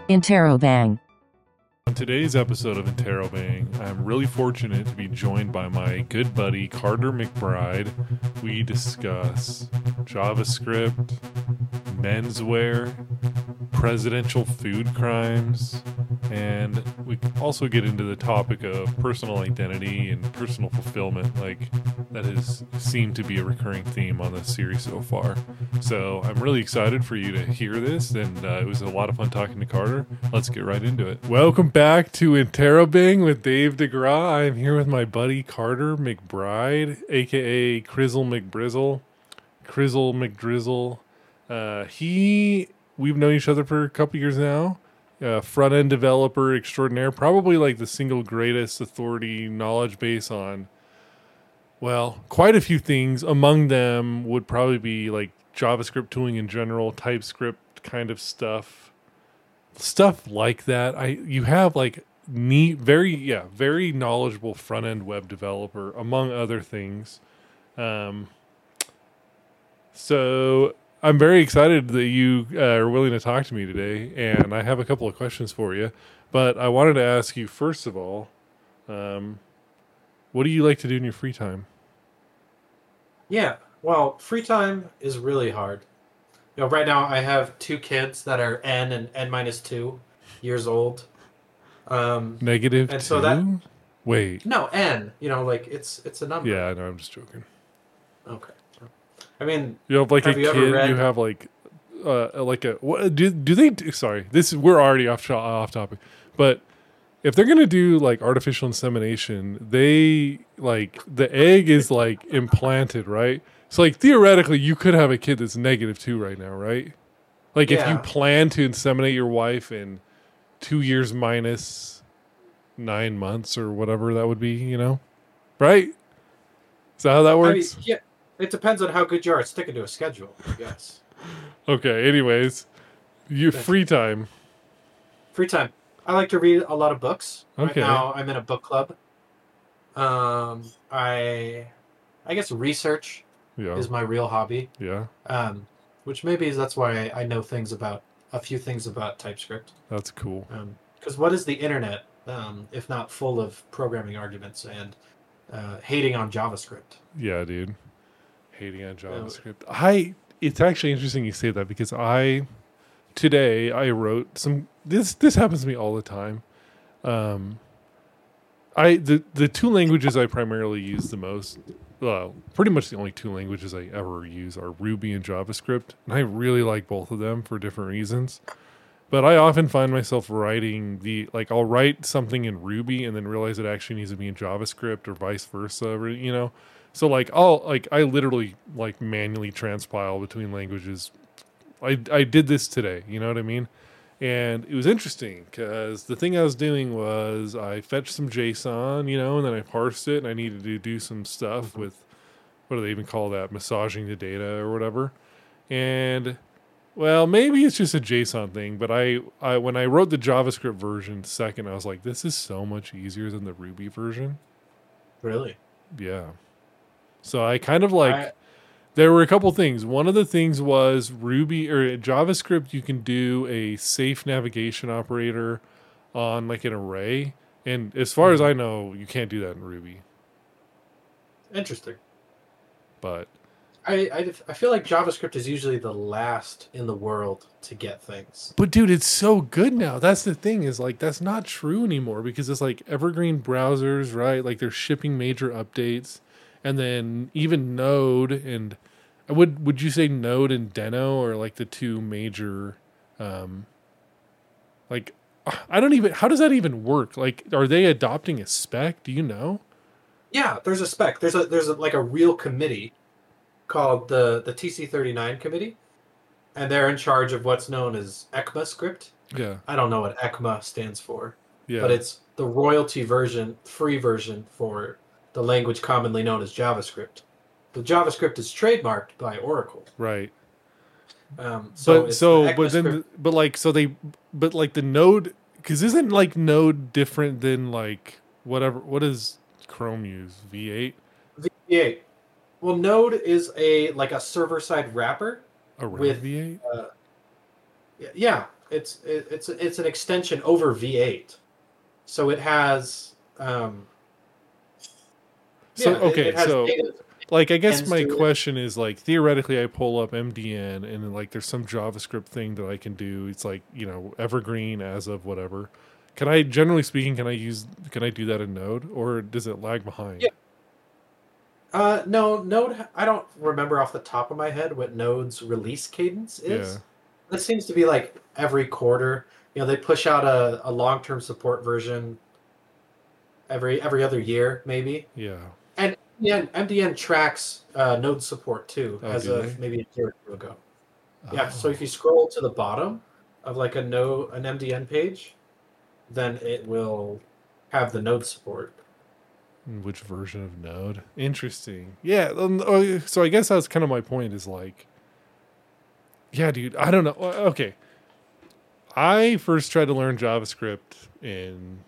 Interrobang. On today's episode of Interrobang, I'm really fortunate to be joined by my good buddy Carter McBride. We discuss JavaScript, menswear, presidential food crimes, and we also get into the topic of personal identity and personal fulfillment, like that has seemed to be a recurring theme on this series so far. So I'm really excited for you to hear this, and it was a lot of fun talking to Carter. Let's get right into it. Welcome back to Interrobang with Dave DeGraw. I'm here with my buddy Carter McBride, aka Crizzle McBrizzle, Crizzle McDrizzle. We've known each other for a couple years now. Front-end developer extraordinaire, probably like the single greatest authority knowledge base on, well, quite a few things. Among them would probably be like JavaScript tooling in general, TypeScript kind of stuff like that. You have like neat, very knowledgeable front-end web developer, among other things. So I'm very excited that you are willing to talk to me today, and I have a couple of questions for you. But I wanted to ask you, first of all, what do you like to do in your free time? Yeah, well, free time is really hard. You know, right now I have two kids that are N and N-2 years old. Negative and two? so that Wait. No, N. You know, like it's a number. Yeah, no, I'm just joking. Okay. I mean, you have like a kid. You have like a what, do they? Sorry, we're already off topic. But if they're gonna do like artificial insemination, they like the egg is like implanted, right? So like theoretically, you could have a kid that's -2 right now, right? Like if you plan to inseminate your wife in 2 years minus 9 months or whatever that would be, you know, right? Is that how that works? I mean, yeah. It depends on how good you are at sticking to a schedule, yes. Okay, anyways, free time. Free time. I like to read a lot of books. Okay. Right now I'm in a book club. I guess research is my real hobby. Yeah. Which maybe that's why I know a few things about TypeScript. That's cool. Because what is the internet if not full of programming arguments and hating on JavaScript? Yeah, dude. Hating on JavaScript. It's actually interesting you say that because today I wrote some. This happens to me all the time. The two languages I primarily use the most, well, pretty much the only two languages I ever use are Ruby and JavaScript, and I really like both of them for different reasons. But I often find myself writing I'll write something in Ruby and then realize it actually needs to be in JavaScript or vice versa, you know. So I literally like manually transpile between languages. I did this today, you know what I mean? And it was interesting because the thing I was doing was I fetched some JSON, you know, and then I parsed it, and I needed to do some stuff with, what do they even call that? Massaging the data or whatever. And well, maybe it's just a JSON thing, but I when I wrote the JavaScript version second, I was like, this is so much easier than the Ruby version. Really? Yeah. So I kind of there were a couple things. One of the things was Ruby or JavaScript, you can do a safe navigation operator on like an array. And as far as I know, you can't do that in Ruby. Interesting. But I feel like JavaScript is usually the last in the world to get things. But dude, it's so good now. That's the thing is like, that's not true anymore because it's like evergreen browsers, right? Like they're shipping major updates. And then even Node and would you say Node and Deno are like the two major, like I don't even, how does that even work? Like, are they adopting a spec? Do you know? Yeah, there's a spec. There's like a real committee called the TC39 committee, and they're in charge of what's known as ECMAScript. Yeah. I don't know what ECMA stands for. Yeah. But it's the royalty version, free version for the language commonly known as JavaScript. But JavaScript is trademarked by Oracle. Right. But the Node, because isn't like Node different than like whatever? What does Chrome use? V8. V8. Well, Node is a server side wrapper around V8. Yeah. It's an extension over V8, so it has So it okay, has so data like I guess ends my to it. question is like theoretically I pull up MDN and then like there's some JavaScript thing that I can do. It's like, evergreen as of whatever. Can I generally speaking can I do that in Node or does it lag Yeah. behind? No, Node. I don't remember off the top of my head what Node's release cadence Yeah. is. It seems to be like every quarter. They push out a long term support version every other year, maybe. Yeah. And MDN tracks Node support too, Oh, as do of they? maybe a year or two ago. Yeah. So if Oh. you scroll to the bottom of like an MDN page, then it will have the Node support. Which version of Node? Interesting. Yeah, so I guess that's kind of my point is like yeah, dude, I don't know. Okay. I first tried to learn JavaScript in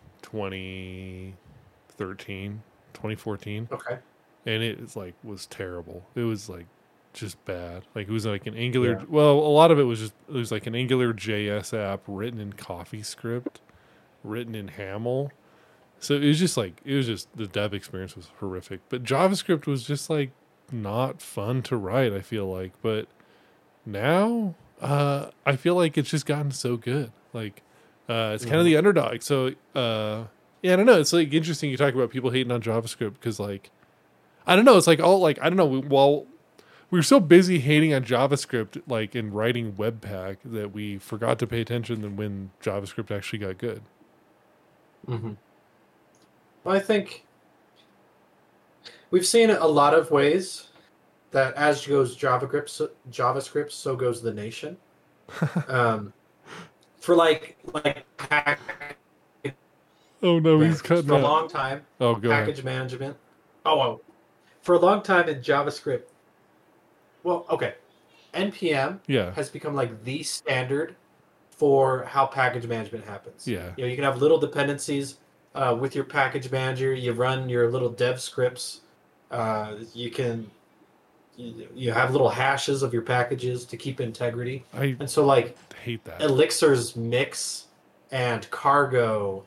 2013, 2014, Okay. and was terrible. It was like just bad. Like it was like an Angular. Yeah. Well, a lot of it was like an Angular JS app written in CoffeeScript, written in Haml. So it was just the dev experience was horrific. But JavaScript was just like not fun to write. I feel like, but now I feel like it's just gotten so good. Like it's kind of the underdog. So yeah, I don't know. It's like interesting you talk about people hating on JavaScript because like I don't know. It's like all like I don't know. While we were so busy hating on JavaScript, like in writing Webpack, that we forgot to pay attention than when JavaScript actually got good. Hmm. Well, I think we've seen a lot of ways that as goes JavaScript, so goes the nation. Um, for like package Oh no, he's management cutting for a out. long time, Oh, go ahead. package management. Oh, for a long time in JavaScript. Well, okay, NPM Yeah, has become like the standard for how package management happens. yeah. You can have little dependencies with your package manager. You run your little dev scripts. You can you have little hashes of your packages to keep integrity. I And so like hate that. Elixir's Mix and Cargo,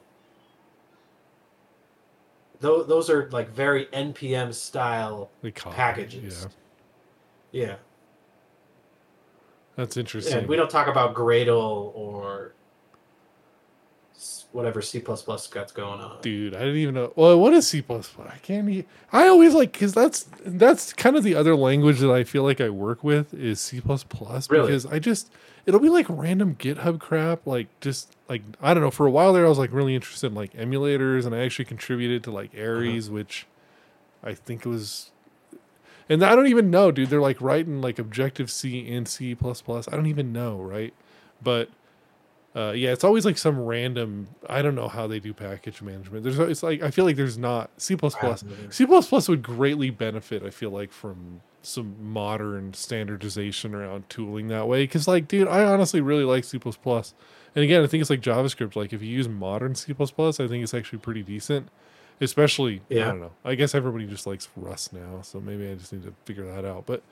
those are like very NPM style They copy. packages. Yeah. That's interesting. And we don't talk about Gradle or whatever C++ got going on. Dude, I didn't even know. Well, what is C++? I can't. I always like because that's kind of the other language that I feel like I work with is C++. Really? Because it'll be like random GitHub crap. Like just like I don't know. For a while there, I was like really interested in like emulators, and I actually contributed to like Aries, which I think was. And I don't even know, dude. They're like writing like Objective C in C++. I don't even know, right? But yeah, it's always like some random. I don't know how they do package management. It's like I feel like there's not C++. C++ would greatly benefit. I feel like from some modern standardization around tooling that way. Because like, dude, I honestly really like C++. And again, I think it's like JavaScript. Like if you use modern C++, I think it's actually pretty decent. Especially, I don't know. I guess everybody just likes Rust now, so maybe I just need to figure that out. But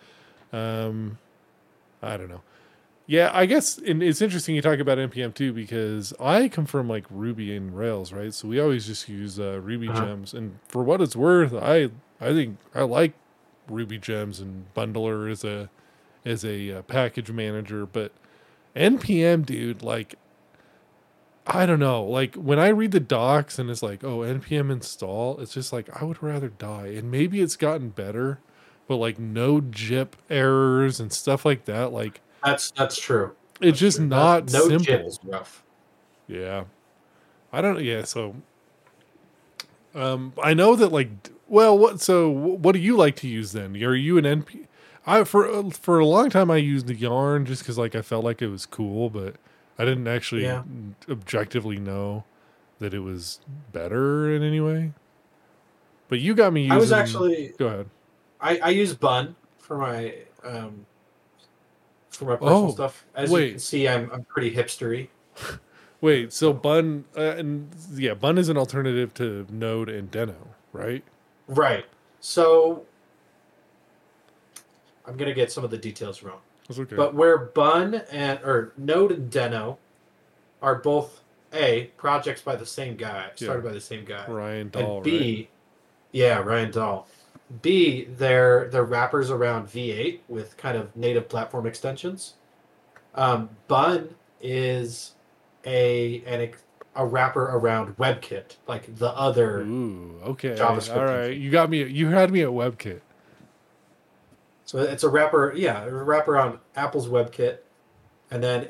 I don't know. Yeah, I guess and it's interesting you talk about NPM too because I come from like Ruby and Rails, right? So we always just use Ruby gems, and for what it's worth, I think I like Ruby gems and Bundler as a package manager, but NPM, dude, like I don't know, like when I read the docs and it's like, oh, NPM install, it's just like I would rather die, and maybe it's gotten better, but like no JIP errors and stuff like that, like. That's true. It's just true. not no simple. JIT is rough. Yeah, I don't. Yeah, so I know that like. Well, what do you like to use then? Are you an NP? For a long time I used the Yarn just because like I felt like it was cool, but I didn't actually objectively know that it was better in any way. But you got me using. I was actually. Go ahead. I use Bun for my personal stuff. As you can see, I'm pretty hipstery. Wait, so Bun Bun is an alternative to Node and Deno, right? Right. So I'm gonna get some of the details wrong. That's okay. But where Bun or Node and Deno are both A, projects by the same guy, started Yeah. by the same guy, Ryan and Dahl, right? B, yeah, Ryan Dahl. B, they're wrappers around V8 with kind of native platform extensions. Bun is a wrapper around WebKit, like the other Ooh, okay. All JavaScript right. engine. You got me. You had me at WebKit. So it's a wrapper, yeah, a wrapper on Apple's WebKit, and then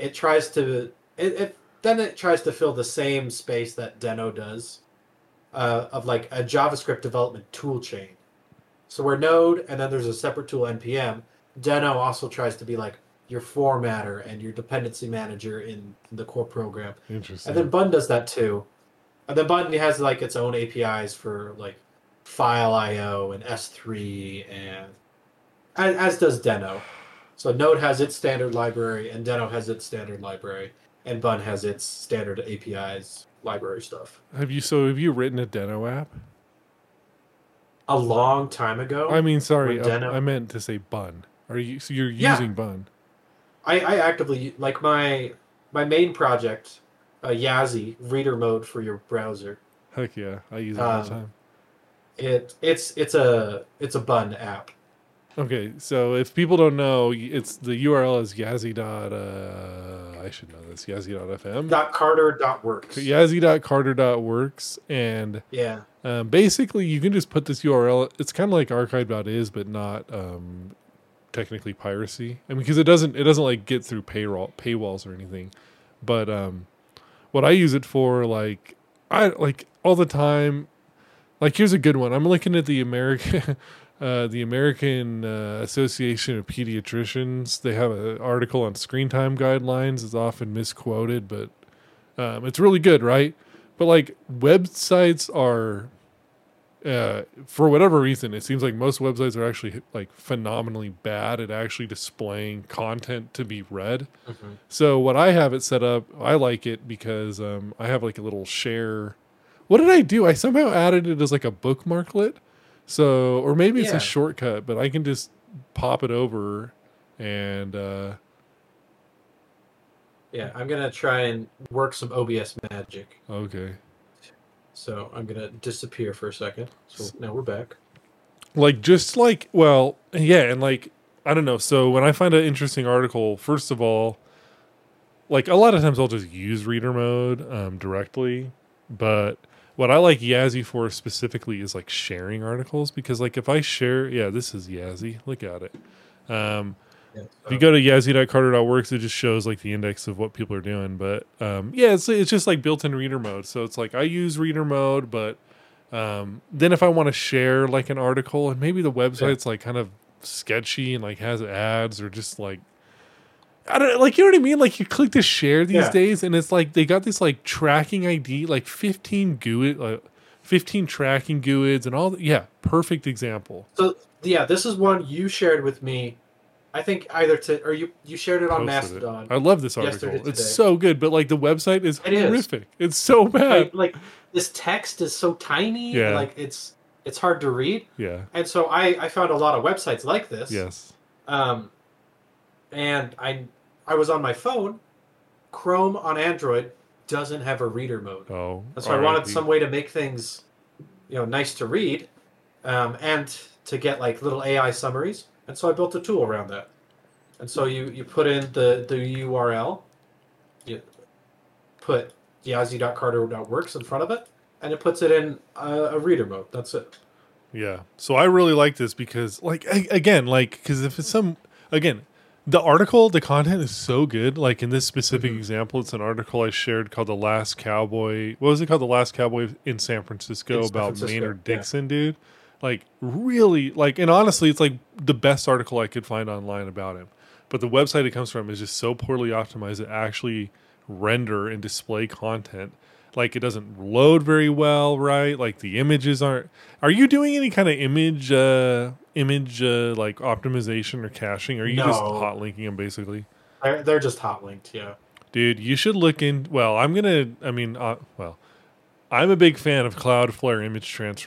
it tries to fill the same space that Deno does, of like a JavaScript development tool chain. So we're Node, and then there's a separate tool npm. Deno also tries to be like your formatter and your dependency manager in the core program, and then Interesting. Bun does that too. And then Bun has like its own APIs for like file IO and S3, and as does Deno. So Node has its standard library, and Deno has its standard library, and Bun has its standard APIs library stuff. Have you written a Deno app? A long time I ago, mean, sorry, when Deno, I meant to say Bun. Are you? So you're yeah, using Bun? I actively like my main project, Yazzie reader mode for your browser. Heck yeah, I use it all the Um, time. it's a Bun app. Okay, so if people don't know, it's the URL is yazzie dot. I should know this. Yazzie.fm. .carter.works. Yazzie.carter.works, and Yeah. basically you can just put this URL. It's kind of like archive.is, but not technically piracy. I mean, because it doesn't like get through paywalls or anything. But what I use it for, like I like all the time. Like here's a good one. I'm looking at the American the American Association of Pediatricians. They have an article on screen time guidelines. It's often misquoted, but it's really good, right? But like websites are, for whatever reason, it seems like most websites are actually like phenomenally bad at actually displaying content to be read. Hmm. So what I have it set up, I like it because I have like a little share. What did I do? I somehow added it as like a bookmarklet. So, or maybe it's a Yeah. shortcut, but I can just pop it over and Yeah. I'm gonna try and work some OBS magic. okay. So I'm gonna disappear for a second. So now we're back. Like just like well, yeah, and like I don't know. So when I find an interesting article, first of all, like a lot of times I'll just use reader mode directly, but what I like Yazzie for specifically is like sharing articles because like if I share, yeah, this is Yazzie. Look at it. Um, Yeah. if you go to yazzie.carter.works, it just shows like the index of what people are doing. But yeah, it's just like built-in reader mode. So it's like I use reader mode, but then if I want to share like an article and maybe the website's like kind of sketchy and like has ads or just like I don't like you know what I mean? Like you click to share these Yeah. days and it's like they got this like tracking ID, like 15 GUID, 15 tracking GUIDs and all yeah, perfect example. So yeah, this is one you shared with me. I think either to or you shared it on Posted it. Mastodon I love this yesterday article. It's today. so good, but like the website is It is. horrific. It's so bad. Like this text is so tiny and Yeah. like it's hard to read. Yeah. And so I found a lot of websites like this. Yes. Um, and I was on my phone. Chrome on Android doesn't have a reader mode, Oh. and so I wanted RIP. some way to make things, nice to read, and to get like little AI summaries. And so I built a tool around that. And so you put in the URL, you put yazzie.carter.works in front of it, and it puts it in a reader mode. That's it. Yeah. So I really like this because, like, again, like, because if it's again, the article, the content is so good. Like in this specific Mhm. example, it's an article I shared called "The Last Cowboy." What was it called? "The Last Cowboy in San Francisco" In San about Francisco, Maynard yeah. Dixon, dude. Like, really, like, and honestly, it's like the best article I could find online about him. But the website it comes from is just so poorly optimized to actually render and display content. Like it doesn't load very well, right? Like the images aren't. Are you doing any kind of image like optimization or caching? Or are you just No, hot linking them basically? they're just hot linked. Yeah. Dude, you should look in. Well, I'm a big fan of Cloudflare image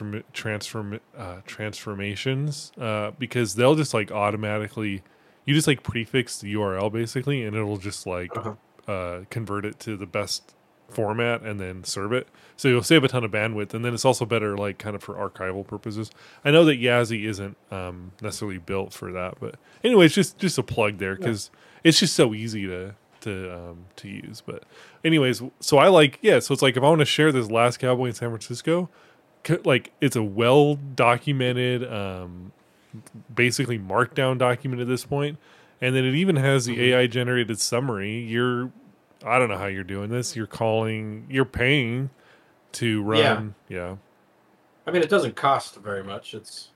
transformations because they'll just like automatically. You just like prefix the URL basically, and it'll just like Uh-huh. convert it to the best format and then serve it. So you'll save a ton of bandwidth, and then it's also better, like kind of for archival purposes. I know that Yazzie isn't necessarily built for that, but anyway, it's just a plug there because it's just so easy to use. But anyways, so I like so it's like if I want to share this Last Cowboy in San Francisco, like it's a well documented, basically markdown document at this point, and then it even has the AI generated summary. I don't know how you're doing this. You're paying to run. Yeah. I mean, it doesn't cost very much. It's,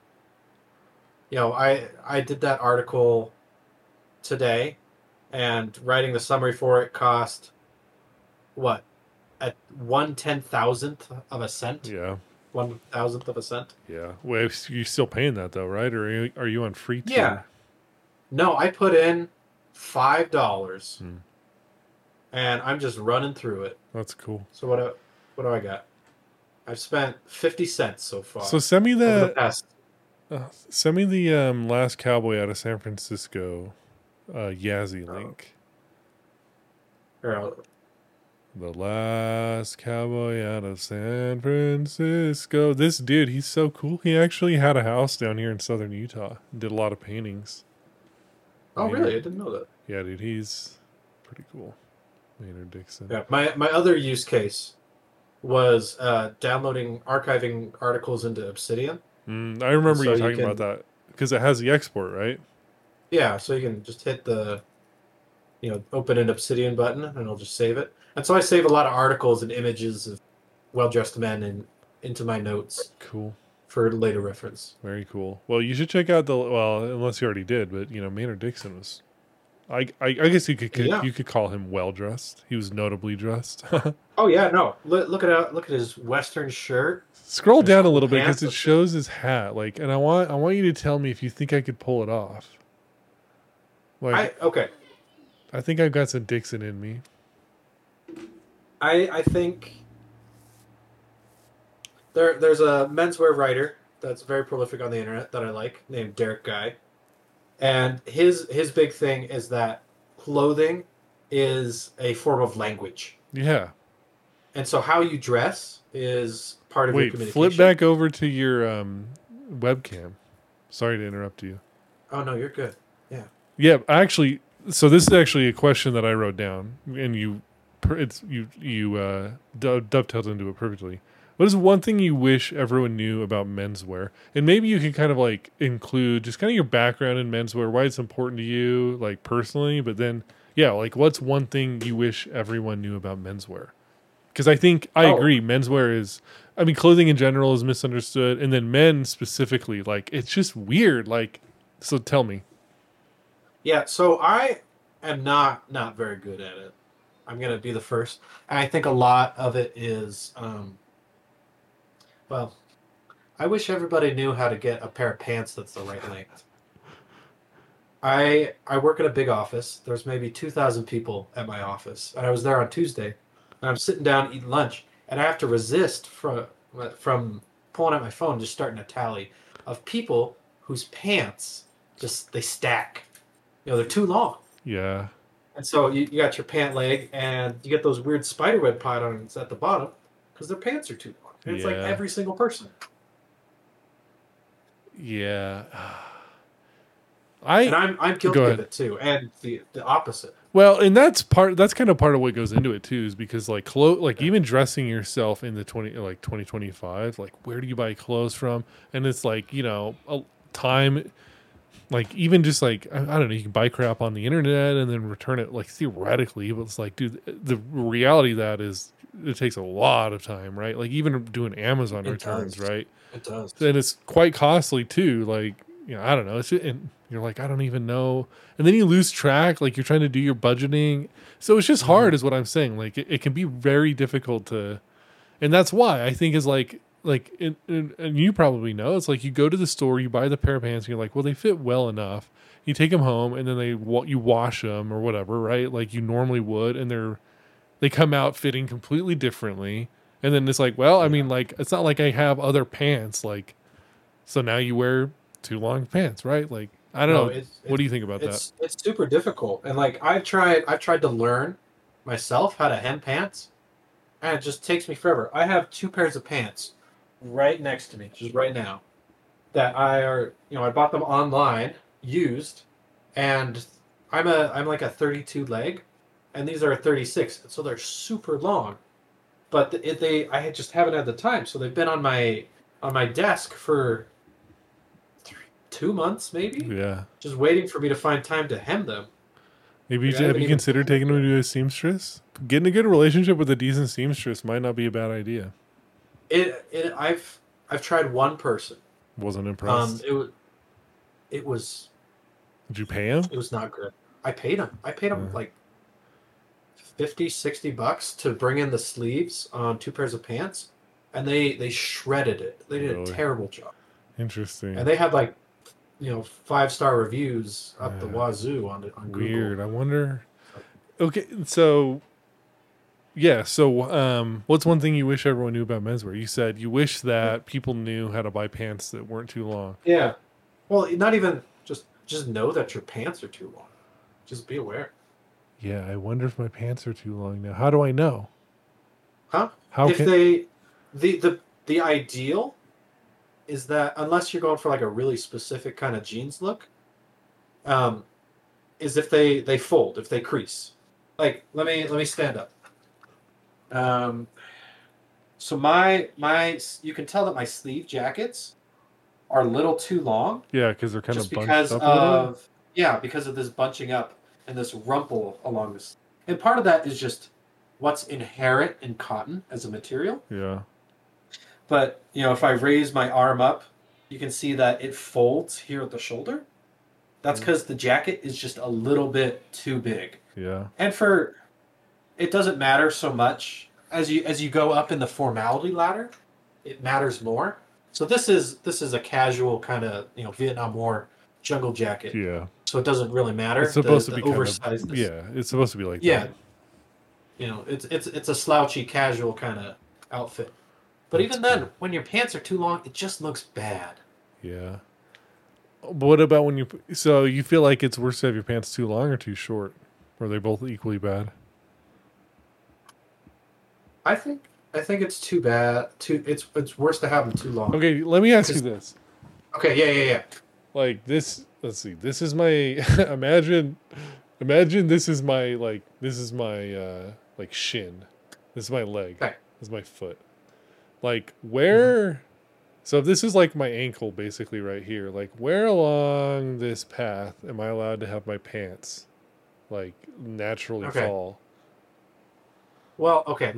I did that article today, and writing the summary for it cost what, at 1/10,000th of a cent? Yeah. 1,000th of a cent. Yeah. Well, you're still paying that though, right? Or are you on free tier? Yeah. No, I put in $5. And I'm just running through it. That's cool. So what do I got? I've spent 50 cents so far. So send me the past. Send me the Last Cowboy out of San Francisco Yazzie link. Here, The Last Cowboy out of San Francisco. This dude, he's so cool. He actually had a house down here in southern Utah. Did a lot of paintings. oh, really? I didn't know that. Yeah, dude, he's pretty cool. Maynard Dixon. Yeah, my other use case was archiving articles into Obsidian. I remember So you you talking can- about that because it has the export, right? Yeah, so you can just hit the, open an Obsidian button, and it'll just save it. And so I save a lot of articles and images of well-dressed men into my notes Cool. for later reference. Very cool. Well, you should check out unless you already did, but Maynard Dixon was. I guess you could call him well dressed. He was notably dressed. Oh yeah, no. Look at his Western shirt. Scroll down a cool little bit pants. because it shows his hat. And I want you to tell me if you think I could pull it off. Okay. I think I've got some Dixon in me. I think there's a menswear writer that's very prolific on the internet that I like, named Derek Guy. And his big thing is that clothing is a form of language. Yeah. And so how you dress is part of your communication. Flip back over to your webcam. Sorry to interrupt you. Oh no, you're good. Yeah. Yeah, actually, so this is actually a question that I wrote down, and you dovetailed into it perfectly. What is one thing you wish everyone knew about menswear? And maybe you can kind of like include just kind of your background in menswear, why it's important to you, like personally, but then, like what's one thing you wish everyone knew about menswear? Because I think I agree, menswear is, clothing in general is misunderstood, and then men specifically, like it's just weird. Like, so tell me. Yeah, so I am not very good at it. I'm going to be the first. And I think a lot of it is, well, I wish everybody knew how to get a pair of pants that's the right length. I work at a big office. There's maybe 2,000 people at my office. And I was there on Tuesday. And I'm sitting down eating lunch. And I have to resist from pulling out my phone, just starting a tally of people whose pants they stack. They're too long. Yeah. And so you got your pant leg, and you get those weird spiderweb patterns at the bottom because their pants are too long. And it's like every single person. Yeah. I'm guilty of it too, and the opposite. Well, and that's kind of part of what goes into it too, is because even dressing yourself in the 2025, like where do you buy clothes from? And it's like, a time, like even just like, I don't know, you can buy crap on the internet and then return it, like theoretically, but it's like, dude, the reality of that is it takes a lot of time, right? Like even doing Amazon returns, right? It does. And it's quite costly too. Like, I don't know. And you're like, I don't even know. And then you lose track. Like you're trying to do your budgeting. So it's just hard is what I'm saying. Like it can be very difficult to, and that's why I think is and you probably know, it's like you go to the store, you buy the pair of pants, and you're like, well, they fit well enough. You take them home, and then you wash them or whatever, right? Like you normally would, and they come out fitting completely differently. And then it's like, well, it's not like I have other pants, like, so now you wear too long pants, right? Like, I don't know. What do you think about that? It's super difficult, and like I've tried to learn myself how to hem pants, and it just takes me forever. I have two pairs of pants right next to me, just right now, that I bought them online, used, and I'm like a 32 leg, and these are a 36, so they're super long. But I just haven't had the time, so they've been on my desk for 2 months maybe, Yeah. just waiting for me to find time to hem them. Maybe Like, I have haven't you even considered planned taking it them yet. to a seamstress? Getting a good relationship with a decent seamstress might not be a bad idea. I've tried one person. Wasn't Um, impressed. it was it was Did you pay him? it was not good. I paid him. I paid him Uh, like 50, $60 to bring in the sleeves on two pairs of pants, and they shredded it. They did a really terrible job, and interesting. they had like 5-star reviews up the Uh, wazoo on Google. weird. I wonder. Okay, so yeah, so what's one thing you wish everyone knew about menswear? You said you wish that people knew how to buy pants that weren't too long. Yeah, well, not even just know that your pants are too long. Just be aware, Yeah, I wonder if my pants are too long now. How do I know? huh? How If can? they the ideal is that unless you're going for like a really specific kind of jeans look, um, is if they fold, if they crease. Like let me stand up. Um, so my you can tell that my sleeve jackets are a little too long Yeah, because they're kind just of bunched because up a little bit. of because of this bunching up and this rumple along this. And part of that is just what's inherent in cotton as a material. Yeah. But if I raise my arm up, you can see that it folds here at the shoulder. That's because the jacket is just a little bit too big. Yeah. And it doesn't matter so much as you go up in the formality ladder, it matters more. So this is a casual kind of Vietnam War jungle jacket. Yeah. So it doesn't really matter It's supposed to the be kind of oversizedness. yeah. It's supposed to be like Yeah, that. it's a slouchy casual kind of outfit. But That's even cool. then, when your pants are too long, it just looks bad. Yeah. What about when you? So you feel like it's worse to have your pants too long or too short? Or are they both equally bad? I think it's too bad. It's worse to have them too long. Okay, let me ask you 'Cause- this. okay, yeah. Like this. Let's see. This is my imagine. Imagine this is my like shin. This is my leg. Okay. This is my foot. Like where? So if this is like my ankle, basically right here, like where along this path am I allowed to have my pants like naturally Okay. fall? Well, okay.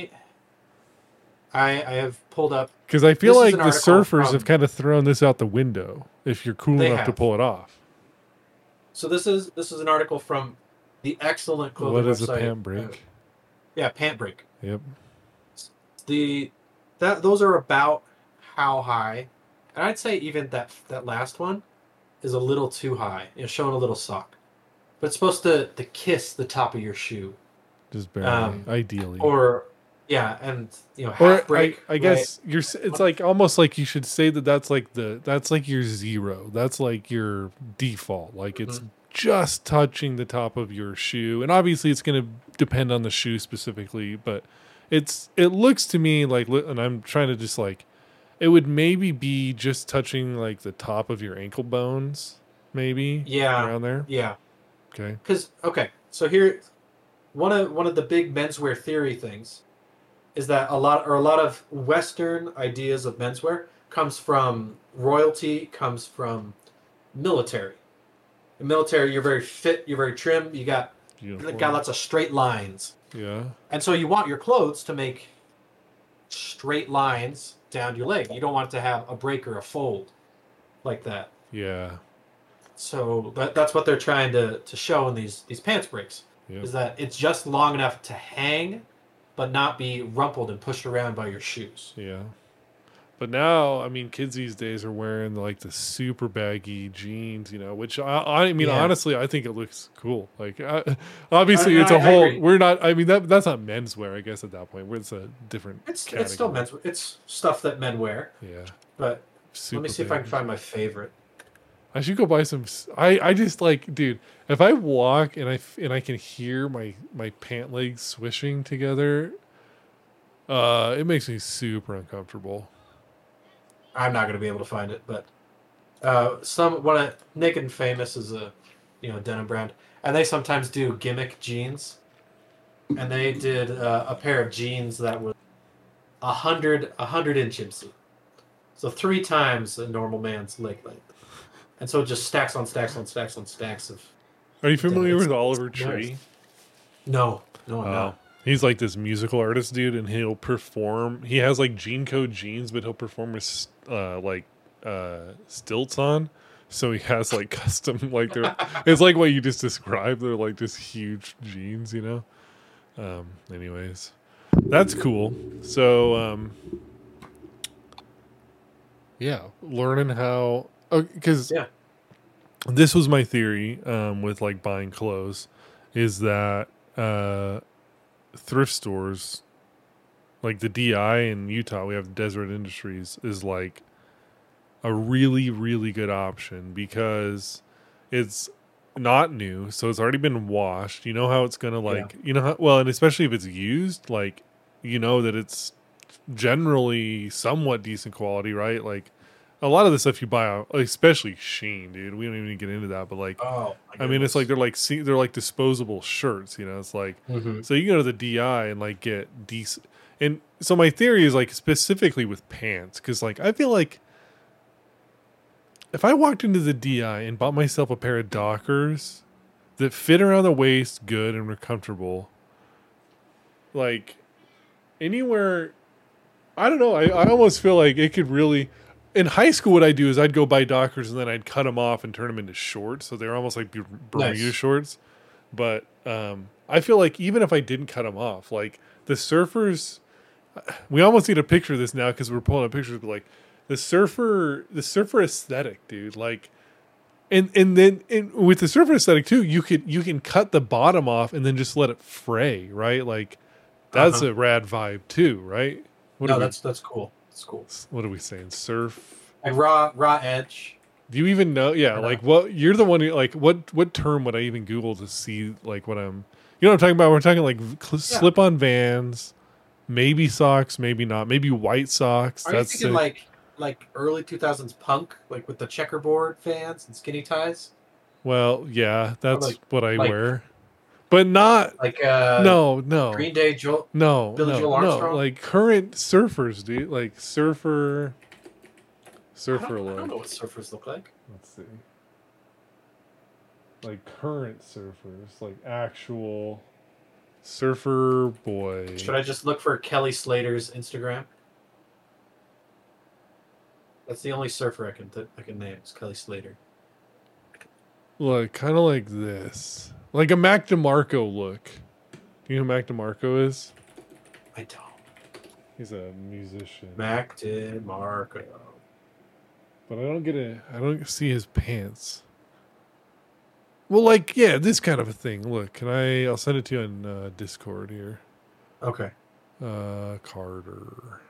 I have pulled up. Because I feel This is like an the article surfers have from. kind of thrown this out the window if you're cool They enough to have. pull it off. So this is an article from the excellent clothing What is a website. pant break? Yeah, Pant Break. Yep. Those are about how high, and I'd say even that last one is a little too high. Showing a little sock, but it's supposed to kiss the top of your shoe, Just barely. Ideally. or yeah, and Or half break. I guess it's like almost like you should say that's like your zero. That's like your default. Like it's Mhm. just touching the top of your shoe. And obviously it's going to depend on the shoe specifically, but it looks to me like, and I'm trying to just like, it would maybe be just touching like the top of your ankle bones, maybe Yeah, around there. yeah. Okay. Because so here, one of the big menswear theory things is that a lot of Western ideas of menswear comes from royalty, comes from military. In military, you're very fit, you're very trim, you got Uniform. lots of straight lines, Yeah. and so you want your clothes to make straight lines down your leg. You don't want it to have a break or a fold like that. Yeah. So that's what they're trying to show in these pants breaks. Yeah. Is that it's just long enough to hang, but not be rumpled and pushed around by your shoes. Yeah. But now, I mean, kids these days are wearing like the super baggy jeans, which I mean, Yeah. honestly, I think it looks cool. Like, obviously, it's a I whole. agree. We're not. I mean, that's not menswear, I guess. At that point, it's a different. It's category. still men's. It's stuff that men wear. Yeah. But Super let me see if I can baggy. find my favorite. I should go buy some. I just like, dude. If I walk and I can hear my pant legs swishing together, It makes me super uncomfortable. I'm not gonna be able to find it, but Naked and Famous is a denim brand, and they sometimes do gimmick jeans, and they did a pair of jeans that was 100 inch MC, so 3 times a normal man's leg length, and so it just stacks on stacks on stacks on stacks of. Are you familiar with It's Oliver nice. Tree? No, I'm not. He's like this musical artist dude, and he'll perform. He has like Gene Code jeans, but he'll perform with stilts on. So he has like custom like they're. It's like what you just described. They're like just huge jeans, you know. Anyways, that's cool. So yeah, learning how because Yeah. this was my theory with like buying clothes is that thrift stores like the DI in Utah, we have Deseret Industries, is like a really, really good option because it's not new, so it's already been washed. You know how it's gonna like you know how well, and especially if it's used, like you know that it's generally somewhat decent quality, right? Like a lot of the stuff you buy, especially Shein, dude. We don't even get into that, but like Oh, I mean, it's like they're like disposable shirts, you know. It's like hmm so you can go to the DI and like get decent. And so my theory is like specifically with pants, because like I feel like if I walked into the DI and bought myself a pair of Dockers that fit around the waist, good and were comfortable, like anywhere, I don't know. I almost feel like it could really. In high school, what I do is I'd go buy Dockers and then I'd cut them off and turn them into shorts, so they're almost like Bermuda Nice. shorts. But I feel like even if I didn't cut them off, like the surfers, we almost need a picture of this now because we're pulling up pictures. But like the surfer aesthetic, dude. Like, and then with the surfer aesthetic too, you can cut the bottom off and then just let it fray, right? Like that's a rad vibe too, right? No, that's cool. It's cool. What are we saying? Surf. Like raw edge. Do you even know? Yeah, Or like not. what you're the one who like what term would I even Google to see like what I'm you know what I'm talking about? We're talking like slip on Vans, maybe socks, maybe not, maybe white socks. Are you That's thinking sick. like early 2000s punk, like with the checkerboard fans and skinny ties? Well, yeah, Or that's what I like wear, but not. like No, Green Day, Billy Joel no. Armstrong? Like current surfers, dude. Like surfer I look. don't know what surfers look like. Let's see. Like current surfers, like actual surfer boy. Should I just look for Kelly Slater's Instagram? That's the only surfer I can name. Is Kelly Slater. Look, kind of like this. Like a Mac DeMarco look. Do you know who Mac DeMarco is? I don't. He's a musician. Mac DeMarco. But I don't see his pants. Well, like, yeah, this kind of a thing. Look, I'll send it to you on Discord here. Okay. Carter.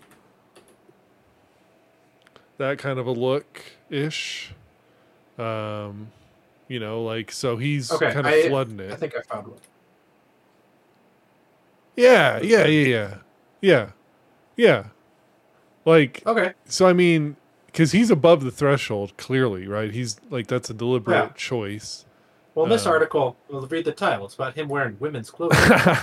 That kind of a look-ish. You know, like, so he's Okay. kind of flooding it. I think I found one. Yeah. Like, Okay. so I mean, because he's above the threshold, clearly, right? He's like, that's a deliberate choice. Well, this article, we'll read the title. It's about him wearing women's clothing.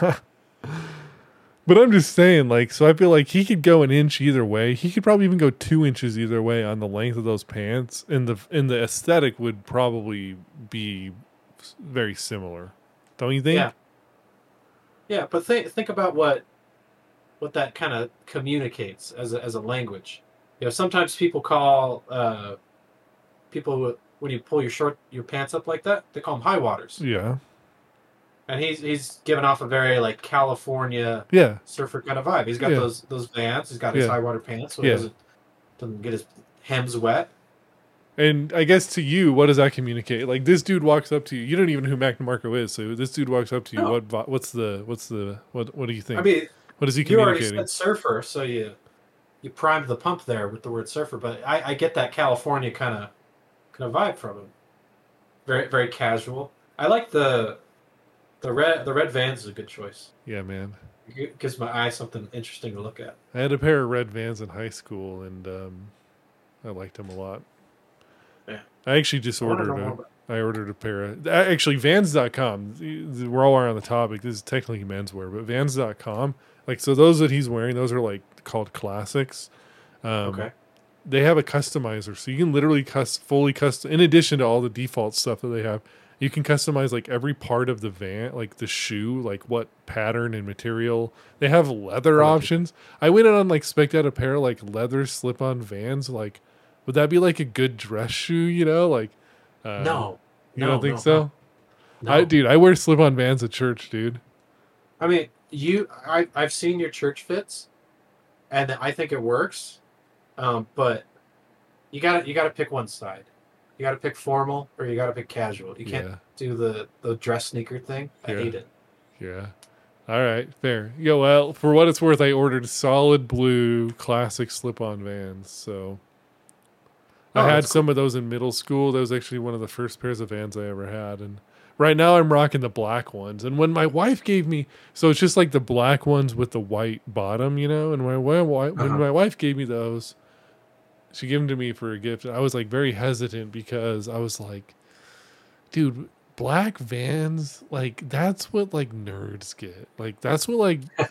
But I'm just saying, like, so I feel like he could go an inch either way. He could probably even go 2 inches either way on the length of those pants, and the aesthetic would probably be very similar. Don't you think? Yeah. Yeah, but think about what that kind of communicates as a language. You know, sometimes people call people when you pull your pants up like that, they call them high waters. Yeah. And he's giving off a very like California Yeah. surfer kind of vibe. He's got those Vans. He's got his high water pants, so he doesn't get his hems wet. And I guess to you, what does that communicate? Like this dude walks up to you. You don't even know who Mac DeMarco is. So this dude walks up to you. No. What do you think? I mean, what is he you already communicating? said surfer, so you primed the pump there with the word surfer. But I get that California kind of vibe from him. Very very casual. I like the red Vans is a good choice. Yeah, man. It gives my eye something interesting to look at. I had a pair of red Vans in high school, and I liked them a lot. Yeah. I actually just I want to know ordered more a. about. I ordered a pair of actually Vans.com. We're all on the topic. This is technically menswear, but Vans.com. Like so, those that he's wearing, those are like called classics. Okay. They have a customizer, so you can literally fully custom. In addition to all the default stuff that they have, you can customize like every part of the van, like the shoe, like what pattern and material. They have leather Oh, dude. options. I went on like spec'd out a pair of like leather slip-on Vans. Like, would that be like a good dress shoe? You know, like, um, No, you don't no, think no, no, so? no. Dude, I wear slip-on Vans at church, dude. I mean, I've seen your church fits, and I think it works. But you gotta pick one side. You gotta pick formal or you gotta pick casual. You can't Yeah, do the dress sneaker thing. I yeah, hate it. yeah. All right, fair. Yeah, well, for what it's worth, I ordered solid blue classic slip-on Vans. So I Oh, had that's some cool. of those in middle school. That was actually one of the first pairs of Vans I ever had. And right now I'm rocking the black ones. And when my wife gave me, so it's just like the black ones with the white bottom, you know. And when Uh-huh. my wife gave me those, she gave them to me for a gift. I was like very hesitant because I was like, dude, black Vans, like that's what like nerds get. Like that's what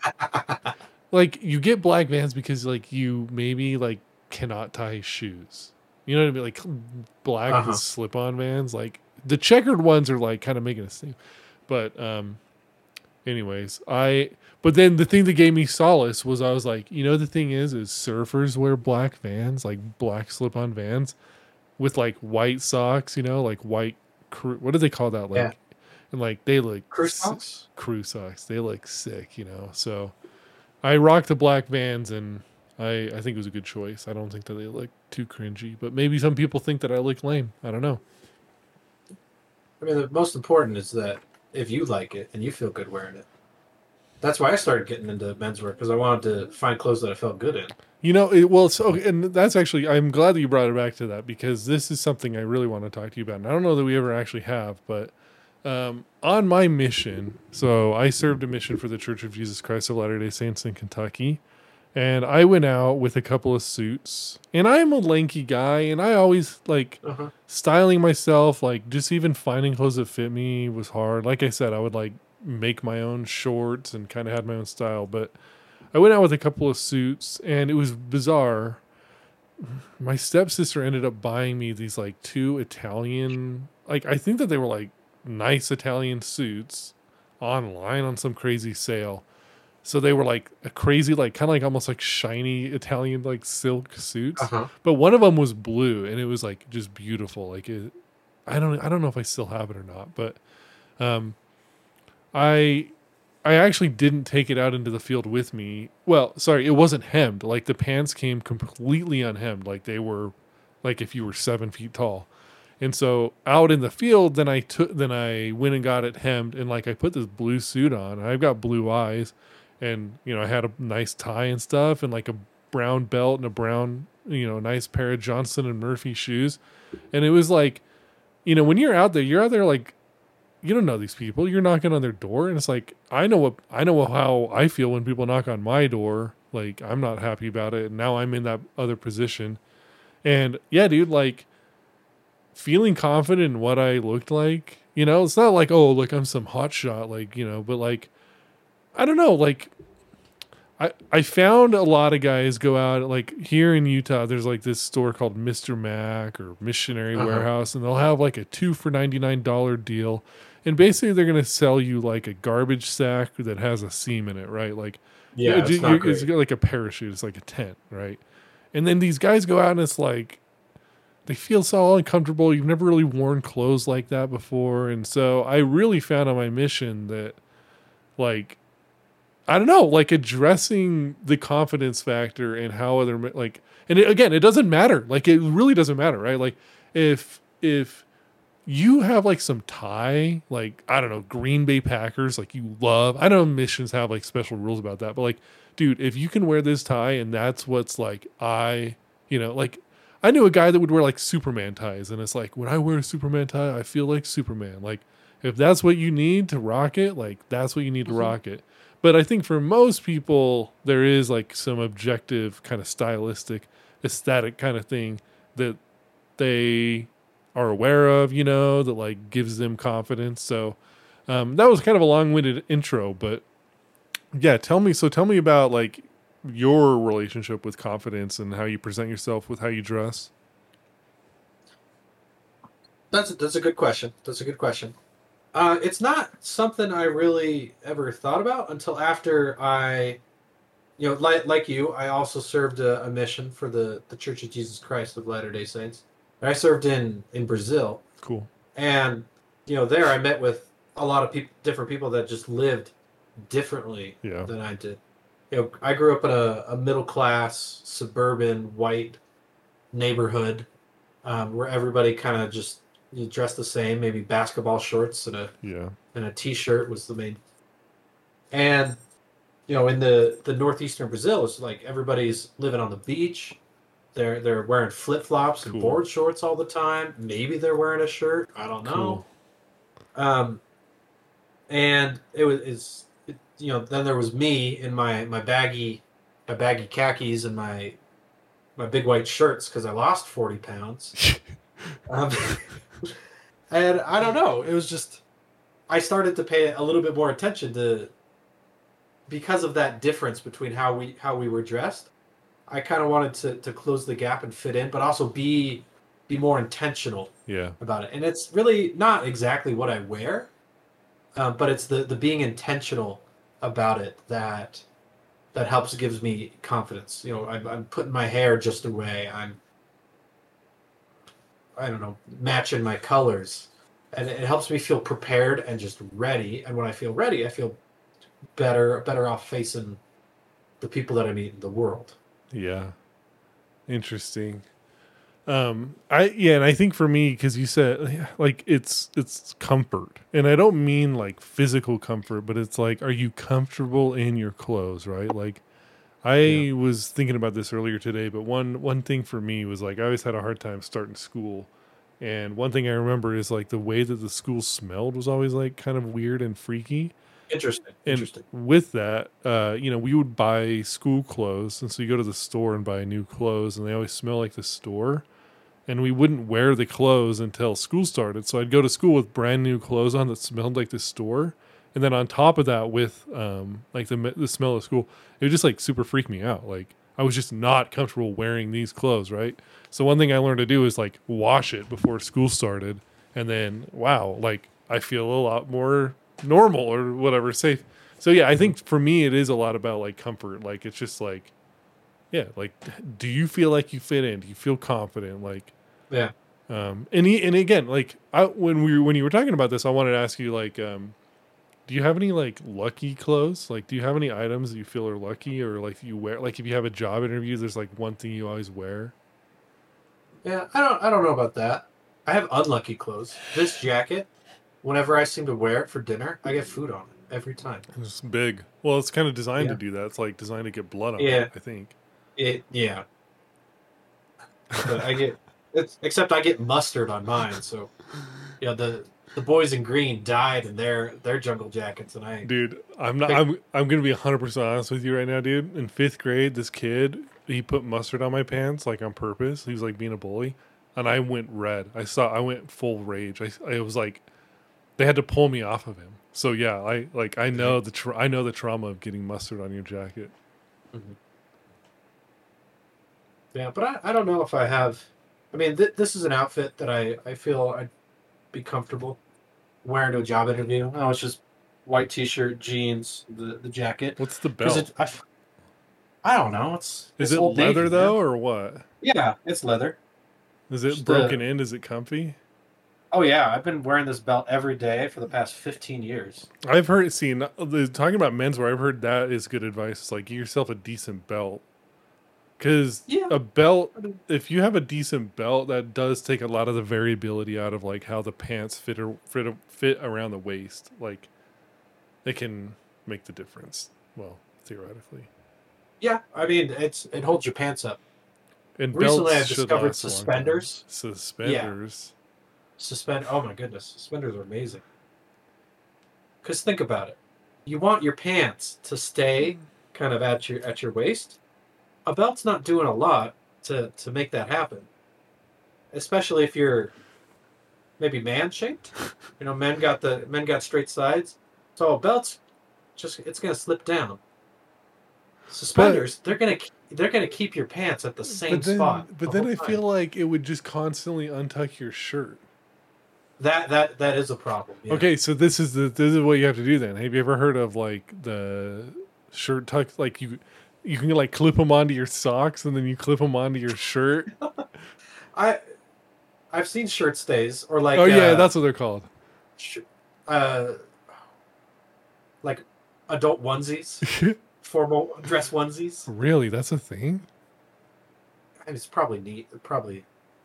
like you get black Vans because like you maybe like cannot tie shoes. You know what I mean? Like black Uh-huh. slip-on Vans. Like the checkered ones are like kind of making a thing. But anyways, I but then the thing that gave me solace was I was like, you know, the thing is surfers wear black Vans, like black slip-on Vans with like white socks. You know, like white. What do they call that? Yeah. Like and like they look Crew socks? crew socks. They look sick. You know, so. I rocked the black Vans, and I think it was a good choice. I don't think that they look too cringy, but maybe some people think that I look lame. I don't know. I mean, the most important is that if you like it and you feel good wearing it. That's why I started getting into menswear because I wanted to find clothes that I felt good in. You know, so and that's actually I'm glad that you brought it back to that because this is something I really want to talk to you about. And I don't know that we ever actually have, but on my mission, so I served a mission for the Church of Jesus Christ of Latter-day Saints in Kentucky, and I went out with a couple of suits. And I'm a lanky guy, and I always like Uh-huh. styling myself, like just even finding clothes that fit me was hard. Like I said, I would like make my own shorts and kind of had my own style, but I went out with a couple of suits and it was bizarre. My stepsister ended up buying me these like two Italian, like I think that they were like nice Italian suits online on some crazy sale. So they were like a crazy, like kind of like almost like shiny Italian like silk suits. Uh-huh. But one of them was blue and it was like just beautiful. Like I don't know if I still have it or not, but um, I I actually didn't take it out into the field with me. Well, sorry, it wasn't hemmed. Like the pants came completely unhemmed. Like they were, like if you were 7 feet tall. And so out in the field, then I went and got it hemmed, and like I put this blue suit on. And I've got blue eyes, and you know I had a nice tie and stuff, and like a brown belt and a brown nice pair of Johnson and Murphy shoes, and it was like, when you're out there like you don't know these people. You're knocking on their door, and it's like I know how I feel when people knock on my door. Like I'm not happy about it, and now I'm in that other position. And yeah, dude, like feeling confident in what I looked like. It's not like look, I'm some hot shot, like but like I don't know, like I found a lot of guys go out like here in Utah. There's like this store called Mr. Mac or Missionary Uh-huh. Warehouse, and they'll have like a 2 for $99 deal. And basically, they're gonna sell you like a garbage sack that has a seam in it, right? Like Yeah, it's not it's great. like a parachute. It's like a tent, right? And then these guys go out, and it's like they feel so uncomfortable. You've never really worn clothes like that before, and so I really found on my mission that like I don't know, like addressing the confidence factor and how other like, and again, it doesn't matter. Like, it really doesn't matter, right? Like, if you have like some tie, like I don't know, Green Bay Packers, like you love. I know missions have like special rules about that, but like, dude, if you can wear this tie and that's what's like, like I knew a guy that would wear like Superman ties, and it's like when I wear a Superman tie, I feel like Superman. Like, if that's what you need to rock it, like that's what you need to Mhm. rock it. But I think for most people, there is like some objective kind of stylistic, aesthetic kind of thing that they are aware of, that like gives them confidence. So that was kind of a long-winded intro, but yeah, tell me about like your relationship with confidence and how you present yourself with how you dress. That's a good question. That's a good question. It's not something I really ever thought about until after like you, I also served a mission for the Church of Jesus Christ of Latter-day Saints. I served in Brazil, Cool. and there I met with a lot of people, different people that just lived differently Yeah. than I did. I grew up in a middle class suburban white neighborhood where everybody kind of just dressed the same, maybe basketball shorts Yeah. and a t-shirt was the main. And in the northeastern Brazil, it's like everybody's living on the beach. They're wearing flip flops and Cool. board shorts all the time. Maybe they're wearing a shirt. I don't know. Cool. Um, and it was then there was me in my baggy khakis and my big white shirts because I lost 40 pounds. Um, and I don't know. It was just I started to pay a little bit more attention to because of that difference between how we were dressed. I kind of wanted to close the gap and fit in, but also be more intentional Yeah. about it. And it's really not exactly what I wear, but it's the being intentional about it that helps gives me confidence. I'm putting my hair just away. I don't know, matching my colors, and it helps me feel prepared and just ready. And when I feel ready, I feel better off facing the people that I meet in the world. Yeah. Interesting. And I think for me, because you said like it's comfort, and I don't mean like physical comfort, but it's like, are you comfortable in your clothes, right? Like, Yeah, I was thinking about this earlier today, but one thing for me was like I always had a hard time starting school, and one thing I remember is like the way that the school smelled was always like kind of weird and freaky. interesting, And interesting. with that, we would buy school clothes, and so you go to the store and buy new clothes, and they always smell like the store, and we wouldn't wear the clothes until school started. So I'd go to school with brand new clothes on that smelled like the store, and then on top of that, with like the smell of school, it would just like super freak me out. Like I was just not comfortable wearing these clothes, right? So one thing I learned to do is like wash it before school started, and then wow, like I feel a lot more normal or whatever, safe. So yeah, I Mhm. think for me it is a lot about like comfort. Like it's just like yeah, like do you feel like you fit in? Do you feel confident? Like Yeah. and again, like when you were talking about this, I wanted to ask you like, do you have any like lucky clothes? Like, do you have any items that you feel are lucky, or like you wear? Like, if you have a job interview, there's like one thing you always wear. Yeah, I don't know about that. I have unlucky clothes. This jacket, whenever I seem to wear it for dinner, I get food on it every time. It's big. Well, it's kind of designed to Yeah. do that. It's like designed to get blood on it. Yeah. I think. Yeah. But except I get mustard on mine, so the boys in green died in their jungle jackets and I Dude, I'm not. picked I'm gonna be 100% honest with you right now, dude. In fifth grade, this kid he put mustard on my pants like on purpose. He was like being a bully, and I went red. I went full rage. I was like, they had to pull me off of him. So yeah, I know I know the trauma of getting mustard on your jacket. Mhm. Yeah, but I don't know if I have. I mean, this is an outfit that I feel I'd be comfortable wearing to a job interview. Oh, it's just white t-shirt, jeans, the jacket. What's the Because belt? I don't know. It's Is it's it Old leather Navy, man. though, or what? Yeah, it's leather. Is it Just broken in? Is it comfy? oh yeah, I've been wearing this belt every day for the past 15 years. I've heard. Talking about menswear, I've heard that is good advice. It's like get yourself a decent belt, because Yeah. a belt, I mean, if you have a decent belt, that does take a lot of the variability out of like how the pants fit around the waist. Like it can make the difference. Well, theoretically, yeah, I mean it holds your pants up. and Recently, belts I've should discovered last a long time. suspenders. Yeah, Suspenders. Oh my goodness, suspenders are amazing. Because think about it. you want your pants to stay kind of at your waist. A belt's not doing a lot to make that happen, especially if you're maybe man shaped. You know, men got straight sides, so a belt's just it's gonna slip down. But Suspenders, they're gonna keep your pants at the same but then spot but the then whole I feel time. like it would just constantly untuck your shirt. That is a problem. Yeah. Okay, so this is what you have to do then. Have you ever heard of like the shirt tuck? Like you can like clip them onto your socks and then you clip them onto your shirt. I I've seen shirt stays or Oh yeah, that's what they're called. sh- uh like adult onesies, formal dress onesies. Really, that's a thing. And it's probably neat. Probably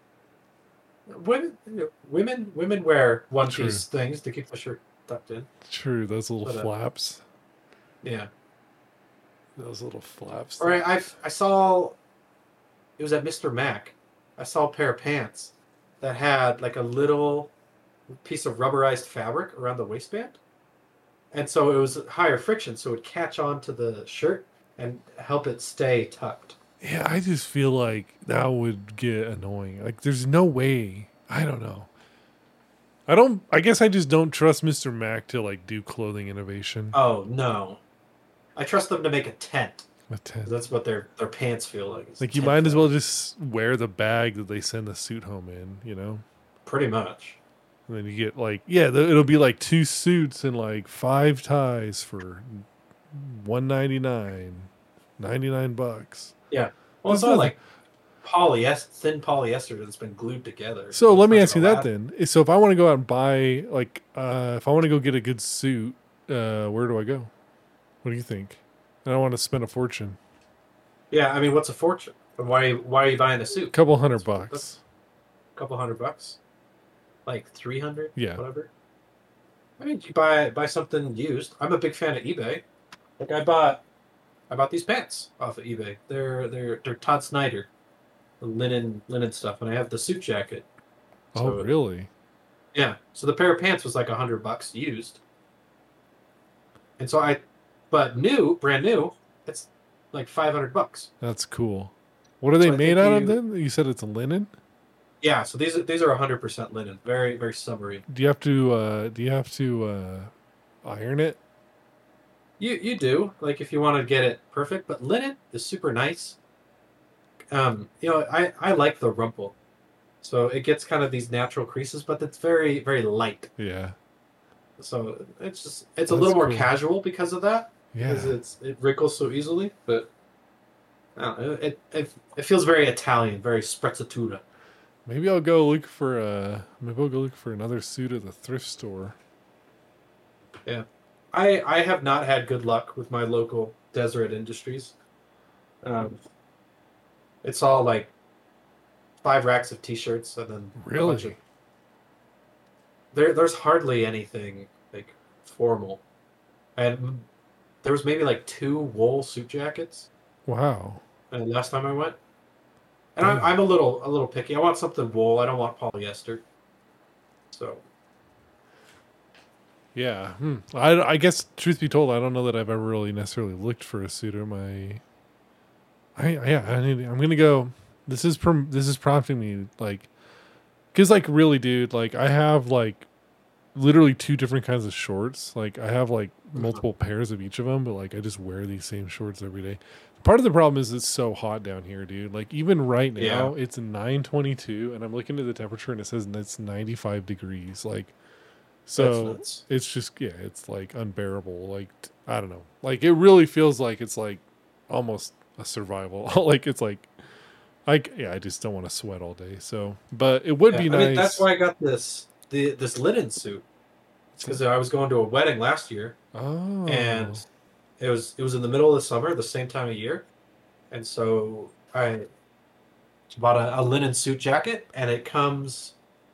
women wear one True, piece things to keep the shirt tucked in. true. Those little But flaps. yeah. Those little flaps. All right, I saw it was at Mr. Mac. I saw a pair of pants that had like a little piece of rubberized fabric around the waistband. And so it was higher friction, so it would catch on to the shirt and help it stay tucked. Yeah, I just feel like that would get annoying. Like, there's no way. I don't know. I don't. I guess I just don't trust Mr. Mac to like do clothing innovation. Oh no. I trust them to make a tent. A tent. That's what their pants feel like. It's a Like, you tent might as well fabric. just wear the bag that they send the suit home in. You know. Pretty much. And then you get like, yeah, it'll be like 2 suits and like 5 ties for 199, $99. Yeah. Well, That's it's all nothing. like polyester, thin polyester that's been glued together. So So let it's me not ask you gonna that last. then. So if I want to go out and buy, like, if I want to go get a good suit, where do I go? What do you think? I don't want to spend a fortune. Yeah, I mean, what's a fortune? And why are you buying a A suit? couple hundred That's bucks. a couple $100, like 300, Yeah. whatever. I mean, you buy something used. I'm a big fan of eBay. Like I bought these pants off of eBay. They're Todd Snyder, the linen stuff, and I have the suit jacket. Oh, So really? yeah, so the pair of pants was like $100 used, and so but brand new, it's like $500. That's cool. What are they So I made think out of then? You said it's linen? yeah, so these are 100% linen, very very summery. Do you have to iron it? You do like if you want to get it perfect, but linen is super nice. You know, I like the rumple, so it gets kind of these natural creases, but it's very very light. Yeah. So it's a That's little more cool. casual because of that, because Yeah. it wrinkles so easily. But I don't know, it feels very Italian, very sprezzatura. Maybe I'll go look for maybe I'll go look for another suit at the thrift store. Yeah, I have not had good luck with my local Deseret Industries. Um, it's all like 5 racks of T-shirts and then a bunch of Really? there's hardly anything like formal, and there was maybe like 2 wool suit jackets Wow. last time I went. And Dang. I'm a little picky. I want something wool. I don't want polyester. So Yeah. I guess, truth be told, I don't know that I've ever really necessarily looked for a suit at my. I'm gonna go. This is prompting me, like, because, like, really, dude, like, I have like literally 2 different kinds of shorts. Like, I have like multiple pairs of each of them, but like I just wear these same shorts every day. Part of the problem is it's so hot down here, dude. Like, even right yeah, now, it's 9:22, and I'm looking at the temperature, and it says it's 95 degrees. Like, that's so nuts. it's just, yeah, it's like unbearable. Like, I don't know. Like, it really feels like it's like almost a survival. Like, it's like yeah, I just don't want to sweat all day. So, but it would Yeah, be I mean that's nice. why I got this linen suit. It's because I was going to a wedding last year, Oh, and it was in the middle of the summer, the same time of year, and so I bought a linen suit jacket, and it comes.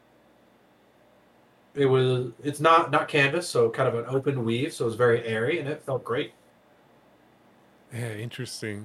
It's not canvas, so kind of an open weave, so it was very airy, and it felt great. yeah, interesting.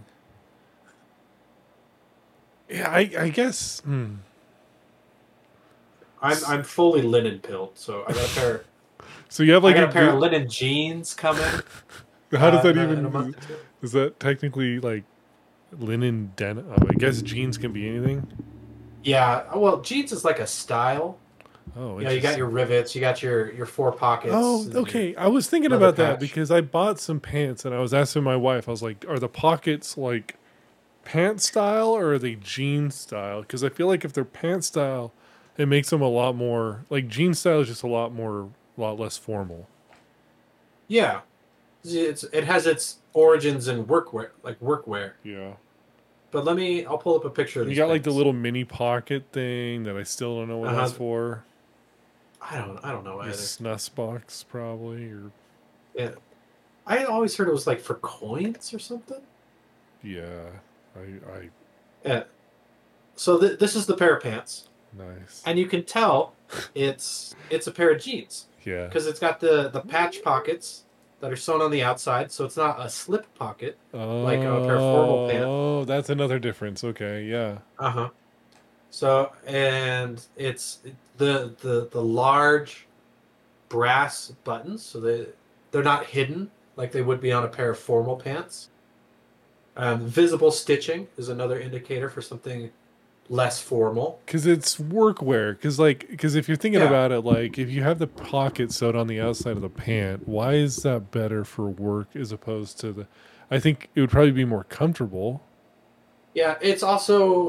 Yeah, I guess. I'm fully linen pilled, so I got a pair. So you have I like got a a pair of good. linen jeans coming. How does that In a even? month or two. Is that technically like linen denim? I guess jeans can be anything. Yeah, well, jeans is like a style. Oh, You got your interesting. rivets, you got your four pockets, Oh, and your okay. I was thinking leather about that patch. because I bought some pants and I was asking my wife. I was like, "Are the pockets like pant style or are they jean style?" Because I feel like if they're pant style, it makes them a lot more like jean style is just a lot less formal. Yeah, it has its origins in workwear, like workwear. Yeah. But I'll pull up a picture of You these got like the pants. little mini pocket thing that I still don't know what that's Uh-huh. for. I don't know Your either. snus box probably or Yeah, I always heard it was like for coins or something. yeah. I Yeah. So this is the pair of pants, nice. and you can tell it's a pair of jeans Yeah. because it's got the patch pockets that are sewn on the outside, so it's not a slip pocket like on a pair of formal pant. Oh, that's another difference. Okay, yeah. Uh huh. So and it's the large brass buttons, so they're not hidden like they would be on a pair of formal pants. Visible stitching is another indicator for something less formal. Because it's workwear. Because if you're thinking Yeah, about it, like if you have the pocket sewed on the outside of the pant, why is that better for work as opposed to the? I think it would probably be more comfortable. yeah. It's also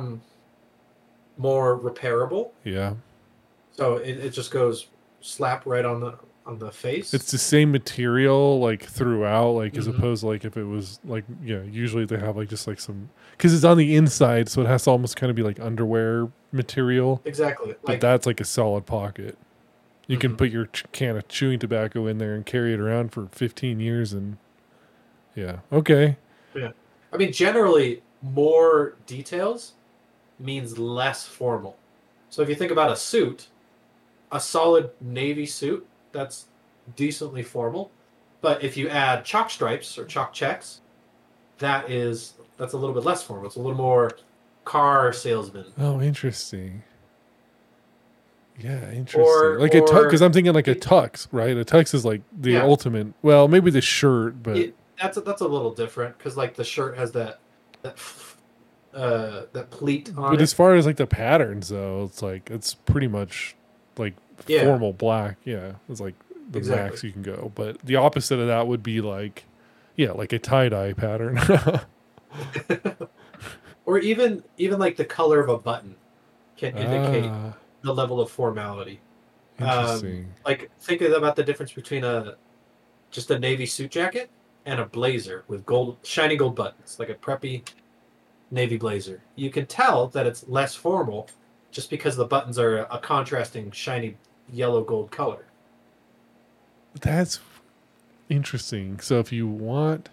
more repairable, Yeah, so it just goes slap right on the face. it's the same material like throughout, like as Hmm. opposed to, like if it was like usually they have like just like some because it's on the inside, so it has to almost kind of be like underwear material, Exactly. but Like, that's like a solid pocket. You can hmm put your can of chewing tobacco in there and carry it around for 15 years and yeah. Okay. yeah. I mean, generally, more details means less formal. So if you think about a suit, a solid navy suit, that's decently formal. But if you add chalk stripes or chalk checks, that's a little bit less formal. It's a little more car salesman. Oh, interesting. Yeah, interesting. Like a tux, because Or I'm thinking like a it, tux, right? A tux is like the yeah, ultimate. Well, maybe the shirt, but that's a little different because like the shirt has that that pleat on but as it. far as like the patterns though, it's like it's pretty much like Yeah, formal black. Yeah, it's like the exactly. max you can go. But the opposite of that would be like, yeah, like a tie dye pattern. Or even like the color of a button can indicate Ah, the level of formality. interesting. Like think about the difference between a just a navy suit jacket and a blazer with shiny gold buttons, like a preppy navy blazer. You can tell that it's less formal just because the buttons are a contrasting shiny yellow gold color. That's interesting. So if you want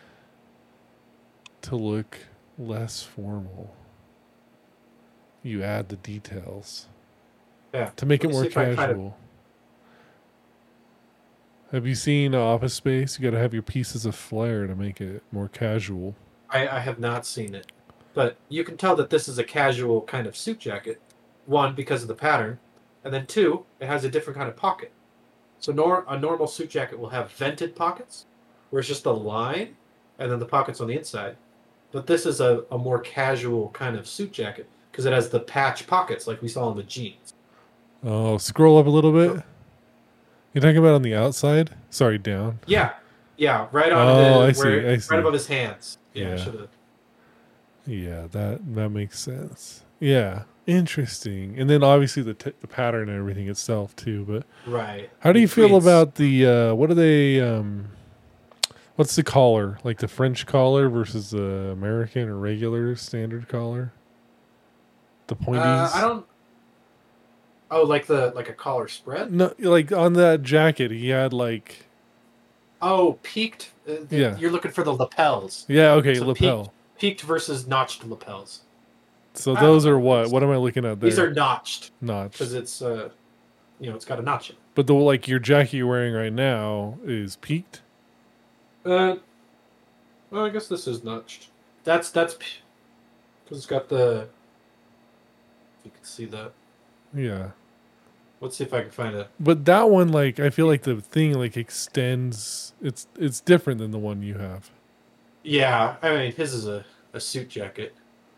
to look less formal, you add the details Yeah. to make Let it me more see if I kind of casual. Have you seen Office Space? You got to have your pieces of flair to make it more casual. I have not seen it. But you can tell that this is a casual kind of suit jacket. One, because of the pattern, and then two, it has a different kind of pocket. So a normal suit jacket will have vented pockets, where it's just a line, and then the pockets on the inside. But this is a more casual kind of suit jacket because it has the patch pockets like we saw in the jeans. Oh, scroll up a little So bit. You're talking about on the outside? Sorry, down. yeah, yeah, right on Oh, his I see. where I right see. above his hands. Yeah, I Yeah. should have. Yeah, that makes sense. Yeah. Interesting. And then obviously the pattern and everything itself too, but Right. how do It you feel creates. about the what are they what's the collar? Like the French collar versus the American or regular standard collar? The I pointies? don't. Oh, like a collar spread. No, like on that jacket, he had like Oh, peaked. yeah, You're looking for the lapels. yeah. Okay, So lapel. peaked versus notched lapels. So I don't those are know. what? What am I looking at These there? are notched Notched. because it's got a notch in But the like your jacket you're wearing right now is peaked. it. Well, I guess this is notched. That's because it's got the. You can see that. Yeah. Let's see if I can find it. But that one, like, I feel like the thing like extends. It's different than the one you have. Yeah, I mean his is a suit jacket.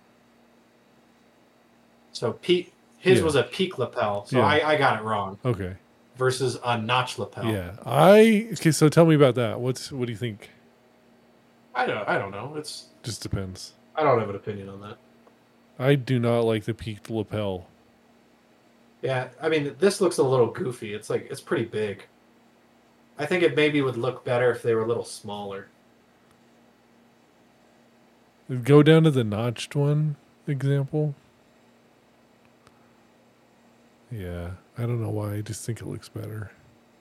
So his Yeah. was a peak lapel, so Yeah. I got it wrong. Okay. Versus a notch lapel. Yeah. Okay. So tell me about that. What do you think? I don't know. It's Just depends. I don't have an opinion on that. I do not like the peaked lapel. Yeah, I mean this looks a little goofy. It's like it's pretty big. I think it maybe would look better if they were a little smaller. Go down to the notched one example. Yeah, I don't know why. I just think it looks better.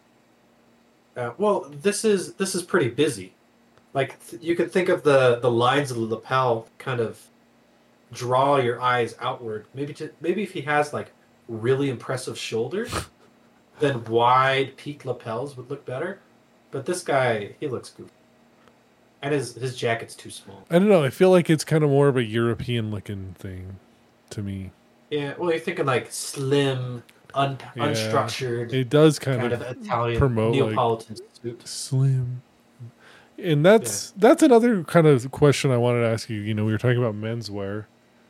Well, this is pretty busy. Like you could think of the lines of the lapel kind of draw your eyes outward. Maybe if he has like really impressive shoulders, then wide peaked lapels would look better. But this guy, he looks goofy, and his jacket's too small. I don't know. I feel like it's kind of more of a European looking thing to me. Yeah, well, you're thinking like slim, unstructured, It does kind kind of of Italian promote Neapolitan like suit. slim. And that's another kind of question I wanted to ask you. You know, we were talking about menswear.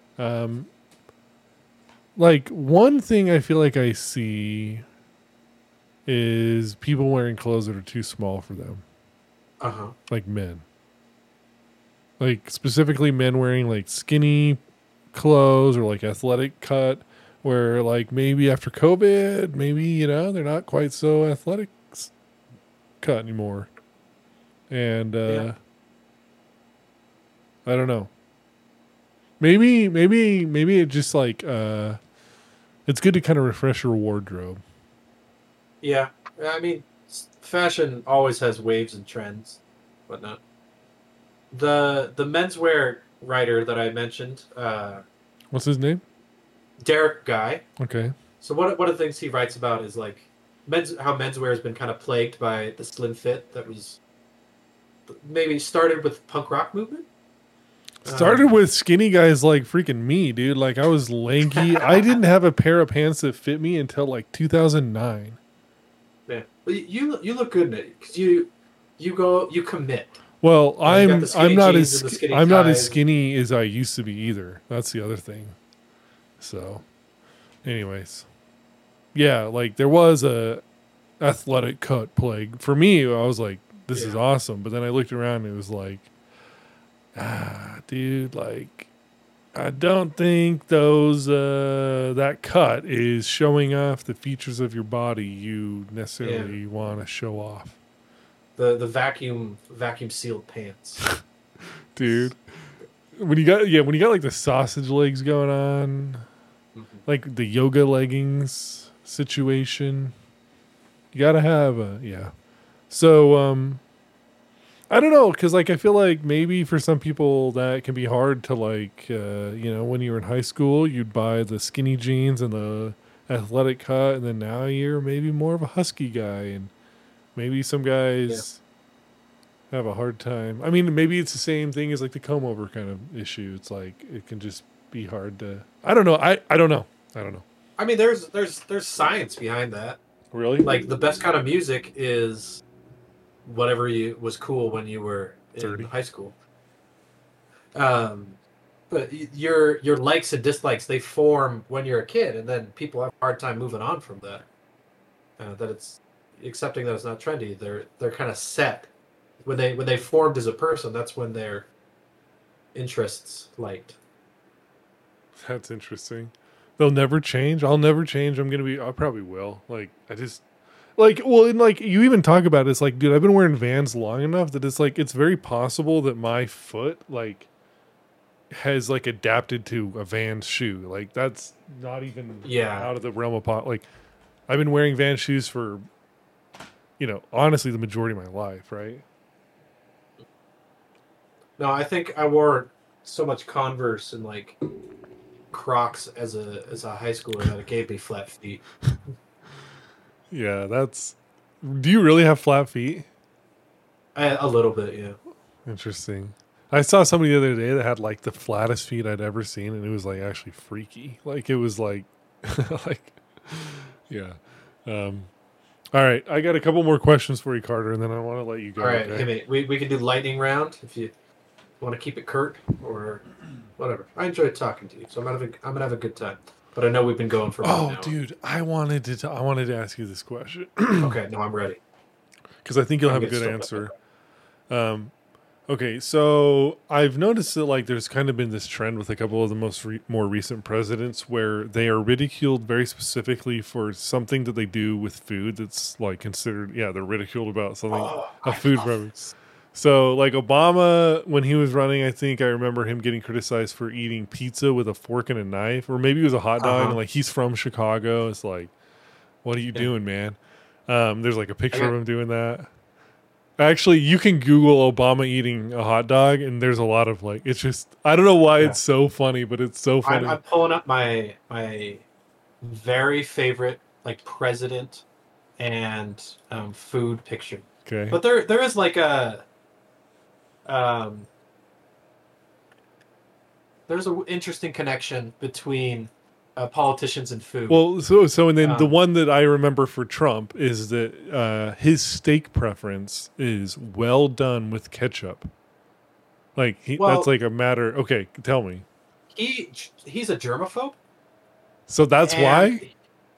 Like one thing I feel like I see is people wearing clothes that are too small for them. Uh-huh. Like men. Like specifically men wearing like skinny clothes or like athletic cut where like maybe after COVID, maybe, you know, they're not quite so athletic cut anymore. And I don't know. Maybe it just like it's good to kind of refresh your wardrobe. Yeah, I mean, fashion always has waves and trends, whatnot. The menswear writer that I mentioned, What's his name? Derek Guy. Okay. So one of the things he writes about is like how menswear has been kind of plagued by the slim fit that was maybe started with punk rock movement. Started with skinny guys like freaking me, dude. Like I was lanky. I didn't have a pair of pants that fit me until like 2009. Yeah, but you look good in it because you commit. Well, You got the skinny I'm not jeans as and the skinny I'm not as ties. skinny as I used to be either. That's the other thing. So, anyways, yeah, like there was a athletic cut plague for me. I was like, this is Yeah. awesome. But then I looked around and it was like, dude, like I don't think that cut is showing off the features of your body you necessarily want to show off. The vacuum sealed pants. Dude. When you got like the sausage legs going on, like the yoga leggings situation, you gotta have So I don't know, because like I feel like maybe for some people that can be hard to like. You know, when you were in high school, you'd buy the skinny jeans and the athletic cut, and then now you're maybe more of a husky guy, and maybe some guys have a hard time. I mean, maybe it's the same thing as like the comb over kind of issue. It's like it can just be hard to. I don't know. I don't know. I don't know. I mean, there's science behind that. Really? Like the best kind of music is whatever was cool when you were in 30. high school. But your likes and dislikes, they form when you're a kid, and then people have a hard time moving on from that. That it's accepting that it's not trendy. They're kind of set when they formed as a person. That's when their interests liked. That's interesting. They'll never change. I'll never change. I probably will. Like, I just, like, well, and like, you even talk about it, it's like, dude, I've been wearing Vans long enough that it's like, it's very possible that my foot, like, has, like, adapted to a Vans shoe. Like, that's not even out of the realm of like, I've been wearing Vans shoes for, you know, honestly, the majority of my life, right? No, I think I wore so much Converse and, like, Crocs as a high schooler that it gave me flat feet. Yeah, do you really have flat feet? A little bit, yeah. Interesting. I saw somebody the other day that had like the flattest feet I'd ever seen, and it was like actually freaky. Like it was like, like, yeah. Um, all right, I got a couple more questions for you, Carter, and then I want to let you go. All right, Okay. hit me. We can do lightning round if you want to keep it curt or whatever. I enjoyed talking to you, so I'm gonna have a good time. But I know we've been going for about an Oh, hour. dude, I wanted to ask you this question Okay, no, I'm ready. because I think you'll I'm have a getting good stoked up. answer. Um, okay, so I've noticed that like there's kind of been this trend with a couple of the more recent presidents where they are ridiculed very specifically for something that they do with food that's like considered they're ridiculed about something Oh, a I food love preference. this. So like Obama when he was running, I think I remember him getting criticized for eating pizza with a fork and a knife, or maybe it was a hot dog. And Uh-huh. like he's from Chicago, it's like, what are you Yeah. doing, man? There's like a I picture of got him doing that. Actually, you can Google Obama eating a hot dog, and there's a lot of like, it's just, I don't know why yeah. it's so funny, but it's so I'm funny. pulling up my very favorite like president and food picture. Okay. But there is like a um there's an interesting connection between politicians and food. Well, and then the Um, one that I remember for Trump is that his steak preference is well done with ketchup. Like that's well, like a matter. Okay, tell me. he's a germaphobe, So that's and why?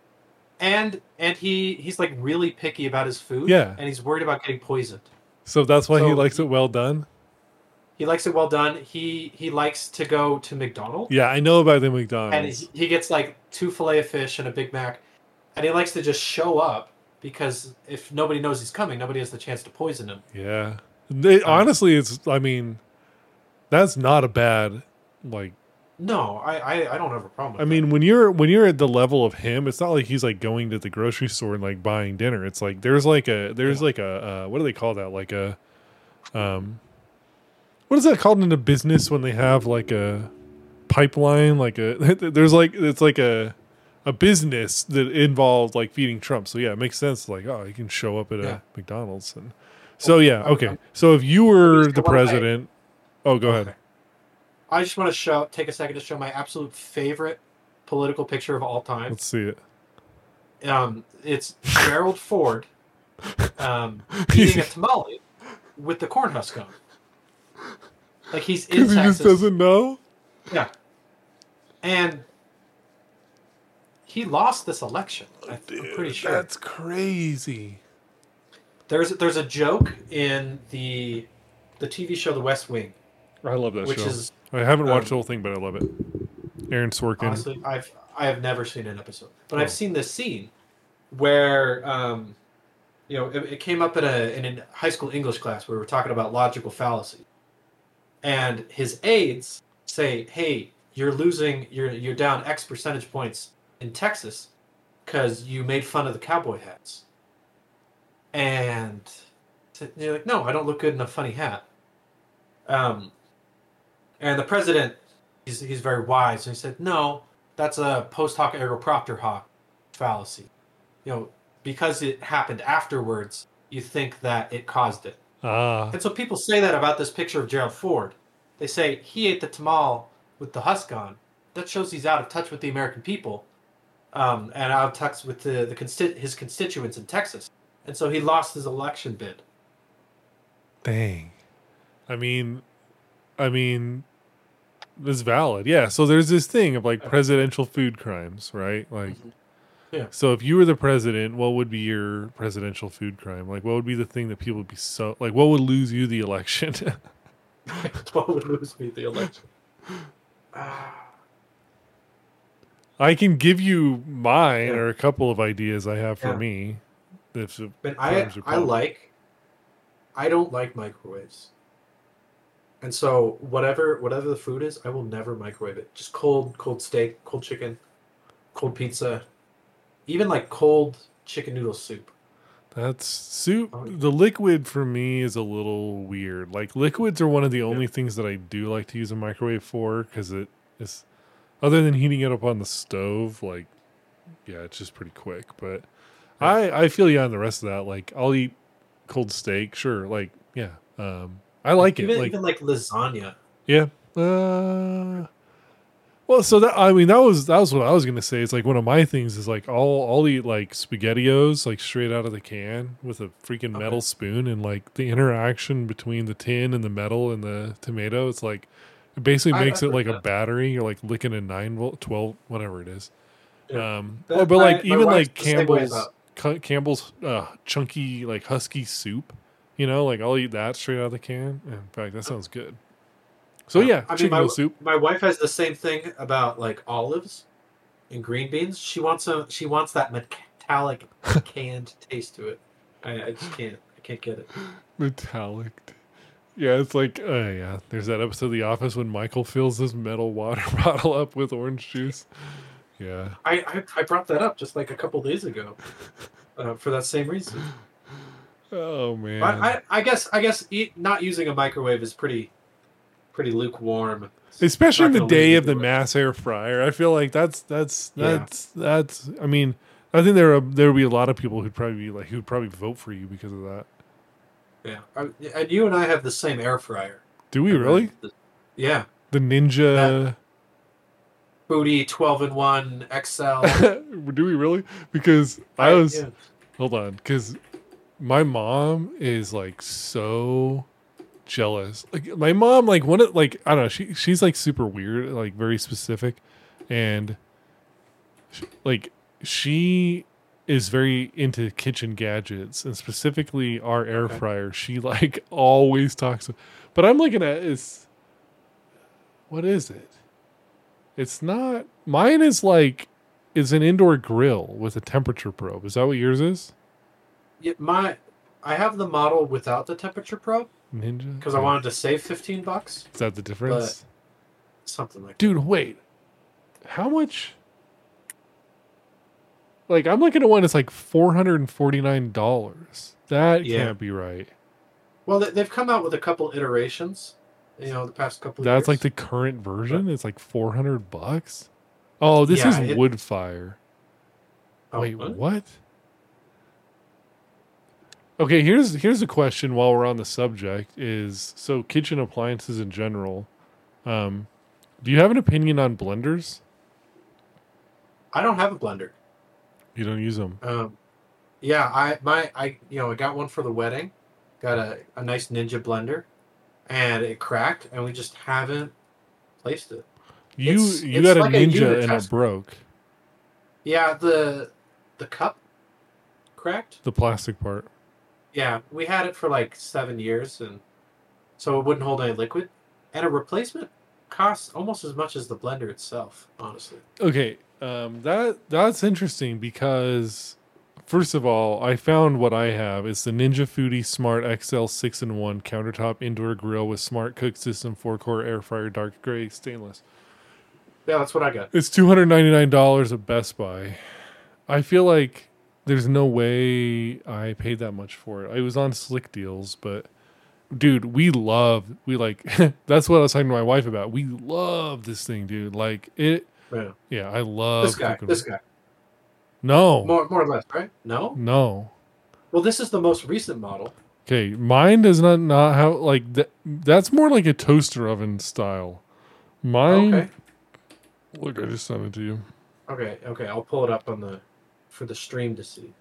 he's like really picky about his food, Yeah. and he's worried about getting poisoned. So that's why he So likes it well done. he likes it well done. He likes to go to McDonald's, Yeah, I know about the and McDonald's. he gets like two filet of fish and a Big Mac, and he likes to just show up because if nobody knows he's coming, nobody has the chance to poison him. Yeah. Um, Honestly, it's. I mean, that's not a bad like. no, I don't have a problem I with that. mean, when you're at the level of him, it's not like he's like going to the grocery store and like buying dinner. It's like there's Yeah. like a what do they call that? Like a um, what is that called in a business when they have like a pipeline? Like a there's like it's like a business that involves like feeding Trump. So yeah, it makes sense. Like oh, you can show up at Yeah. a McDonald's and so Well, yeah, I'm, okay. I'm, So if you let me were say the one of my president, oh, go ahead. okay. I just want to take a second to show my absolute favorite political picture of all time. Let's see it. It's Gerald Ford eating a tamale with the corn husk on. Like he's in Because he just Texas. doesn't know. Yeah, and he lost this election. I'm pretty Dude, sure. that's crazy. There's a joke in the TV show The West Wing, I love that which show. is I haven't watched the um, whole thing, but I love it. Aaron Sorkin. honestly I have never seen an episode, but I've Oh, seen this scene where it came up in a high school English class where we were talking about logical fallacy, and his aides say, "Hey, you're losing. You're down X percentage points in Texas because you made fun of the cowboy hats." And you're like, "No, I don't look good in a funny hat." Um, and the president, he's very wise, and he said, "No, that's a post hoc ergo propter hoc fallacy. You know, because it happened afterwards, you think that it caused it." ah, And so people say that about this picture of Gerald Ford. They say he ate the tamal with the husk on. That shows he's out of touch with the American people, and out of touch with his constituents in Texas. And so he lost his election bid. dang. I mean, I mean, it's valid. Yeah. So there's this thing of like presidential food crimes, right? Like, Yeah. so if you were the president, what would be your presidential food crime? Like, what would be the thing that people would be so like? What would lose you the election? What would lose me the election? Ah, I can give you mine yeah. or a couple of ideas I have for Yeah. me. If the But crimes are public. I don't like microwaves. And so whatever the food is, I will never microwave it. Just cold steak, cold chicken, cold pizza, even like cold chicken noodle soup. That's soup. Oh, The liquid for me is a little weird. Like liquids are one of the yeah. only things that I do like to use a microwave for because it is, other than heating it up on the stove, like yeah, it's just pretty quick. But Yeah. I feel you on the rest of that. Like I'll eat cold steak, sure. Like yeah, I like it. Even Like even like lasagna. yeah, uh, Well, so that I mean that was what I was gonna say. It's like one of my things is like I'll eat like SpaghettiOs like straight out of the can with a freaking Okay. metal spoon, and like the interaction between the tin and the metal and the tomato, it's like it basically makes I've it heard like a that. battery. You're like licking a 9 volt, 12, whatever it is. Yeah. Well, That but like my even wife's like the same way Campbell's about. Campbell's chunky like husky soup, like I'll eat that straight out of the can. In fact, that sounds good. So Yeah. yeah, I mean, chicken noodle soup. my wife has the same thing about like olives and green beans. She wants that metallic canned taste to it. I just can't. I can't get it. Metallic. Yeah, it's like, yeah. There's that episode of The Office when Michael fills his metal water bottle up with orange juice. Yeah. I brought that up just like a couple days ago for that same reason. Oh But man. I guess not using a microwave is pretty lukewarm. It's Especially in not the going to leave day you of the doing it. mass air fryer, I feel like that's Yeah. that's. I mean, I think there would be a lot of people who'd probably vote for you because of that. Yeah. And you and I have the same air fryer. Do we And really? yeah, The that Ninja. booty 12-in-1 XL. Do we really? Because I I was yeah. hold on, because my mom is like so jealous. Like my mom, like one of like I don't know, she's like super weird, like very specific, and like she is very into kitchen gadgets and specifically our air Okay. fryer. She like always talks, but I'm looking at is what is it? It's not mine. Is an indoor grill with a temperature probe. Is that what yours is? Yeah, I have the model without the temperature probe Ninja. because I wanted to save $15, Is that the but difference? something like that. Dude, wait. How much? Like, I'm looking at one that's like $449. That Yeah. can't be right. Well, they've come out with a couple iterations, the past couple of That's like years. the current version. But It's like $400. Oh, this yeah, is wood fire. oh, Wait, what? what? Okay, here's a question while we're on the subject is so kitchen appliances in general. Do you have an opinion on blenders? I don't have a blender. You don't use them. Yeah, I got one for the wedding. Got a nice Ninja blender, and it cracked, and we just haven't placed it. You It's got a like a Ninja unit and it test. broke Yeah, the cup cracked. the plastic part. Yeah, we had it for like 7 years, and so it wouldn't hold any liquid. And a replacement costs almost as much as the blender itself, honestly. Okay, that's interesting because first of all, I found what I have. It's the Ninja Foodie Smart XL 6-in-1 countertop indoor grill with smart cook system, 4-core air fryer, dark gray stainless. Yeah, that's what I got. It's $299 at Best Buy. I feel like there's no way I paid that much for it. I was on Slick Deals, but dude, we like that's what I was talking to my wife about. We love this thing, dude. Like it. Yeah. Yeah, I love cooking. This guy, No, more or less, right? No. no. Well, this is the most recent model. Okay, mine does not have like that. That's more like a toaster oven style. Mine. Okay. Look, I just sent it to you. Okay. I'll pull it up for the stream to see.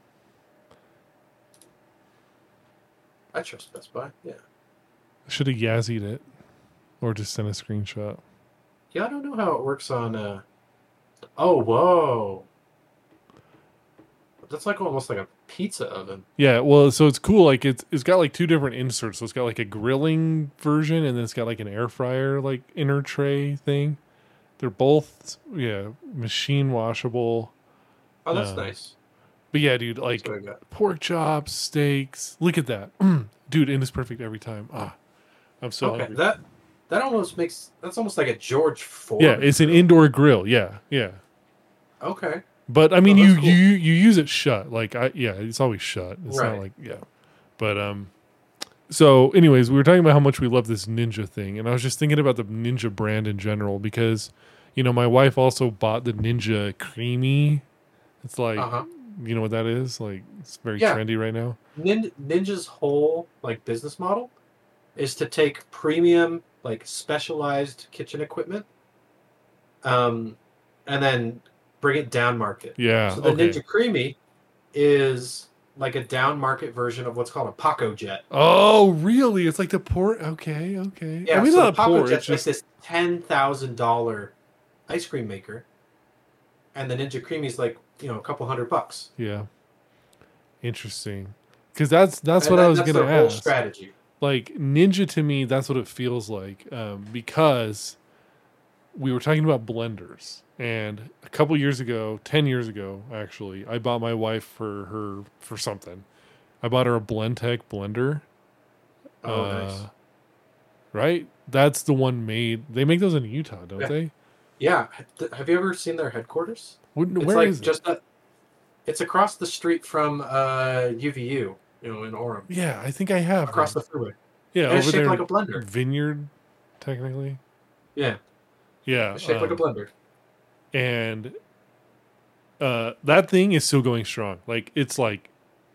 I trust Best Buy. Yeah. I should have Yazzied it, or just sent a screenshot. Yeah, I don't know how it works on. Oh, whoa. That's like almost like a pizza oven. Yeah, well, so it's cool. Like it's got like two different inserts. So it's got like a grilling version, and then it's got like an air fryer like inner tray thing. They're both machine washable. Oh, that's Uh, nice. But yeah, dude, That's like what I got. pork chops, steaks. Look at that, dude, and it's perfect every time. I'm so Okay, hungry. that's almost like a George Yeah, Foreman it's an grill. indoor grill. Yeah, yeah. Okay. But I Oh, mean, that's you cool. you use it shut. Like it's always shut. It's not Right. like But so anyways, we were talking about how much we love this Ninja thing, and I was just thinking about the Ninja brand in general because, my wife also bought the Ninja Creamy. It's like, Uh-huh. you know what that is? Like it's very Yeah. trendy right now. Ninja's whole like business model is to take premium like specialized kitchen equipment and then bring it down market. Yeah. So the Okay. Ninja Creamy is like a down market version of what's called a Paco Jet. Oh, really? It's like the port. Okay. Okay. I Yeah, mean, so the not a Paco port. It's Jet's like just this $10,000 ice cream maker, and the Ninja Creamy's like a couple $100. yeah. Interesting. Because that's And what I was that's gonna their whole ask. strategy. Like Ninja to me, that's what it feels like. Because we were talking about blenders, and a couple years ago, 10 years ago, actually, I bought my wife for something. I bought her a Blendtec blender. Oh, nice. Right? That's the one made. They make those in Utah, don't Yeah. they? Yeah. Have you ever seen their headquarters? It's Where like is it? it's across the street from UVU, in Orem, Yeah, I think I have across them. the freeway. Yeah, And it's over shaped there, like a blender. Vineyard, technically. Yeah, Yeah, it's shaped like a blender. and that thing is still going strong. Like it's like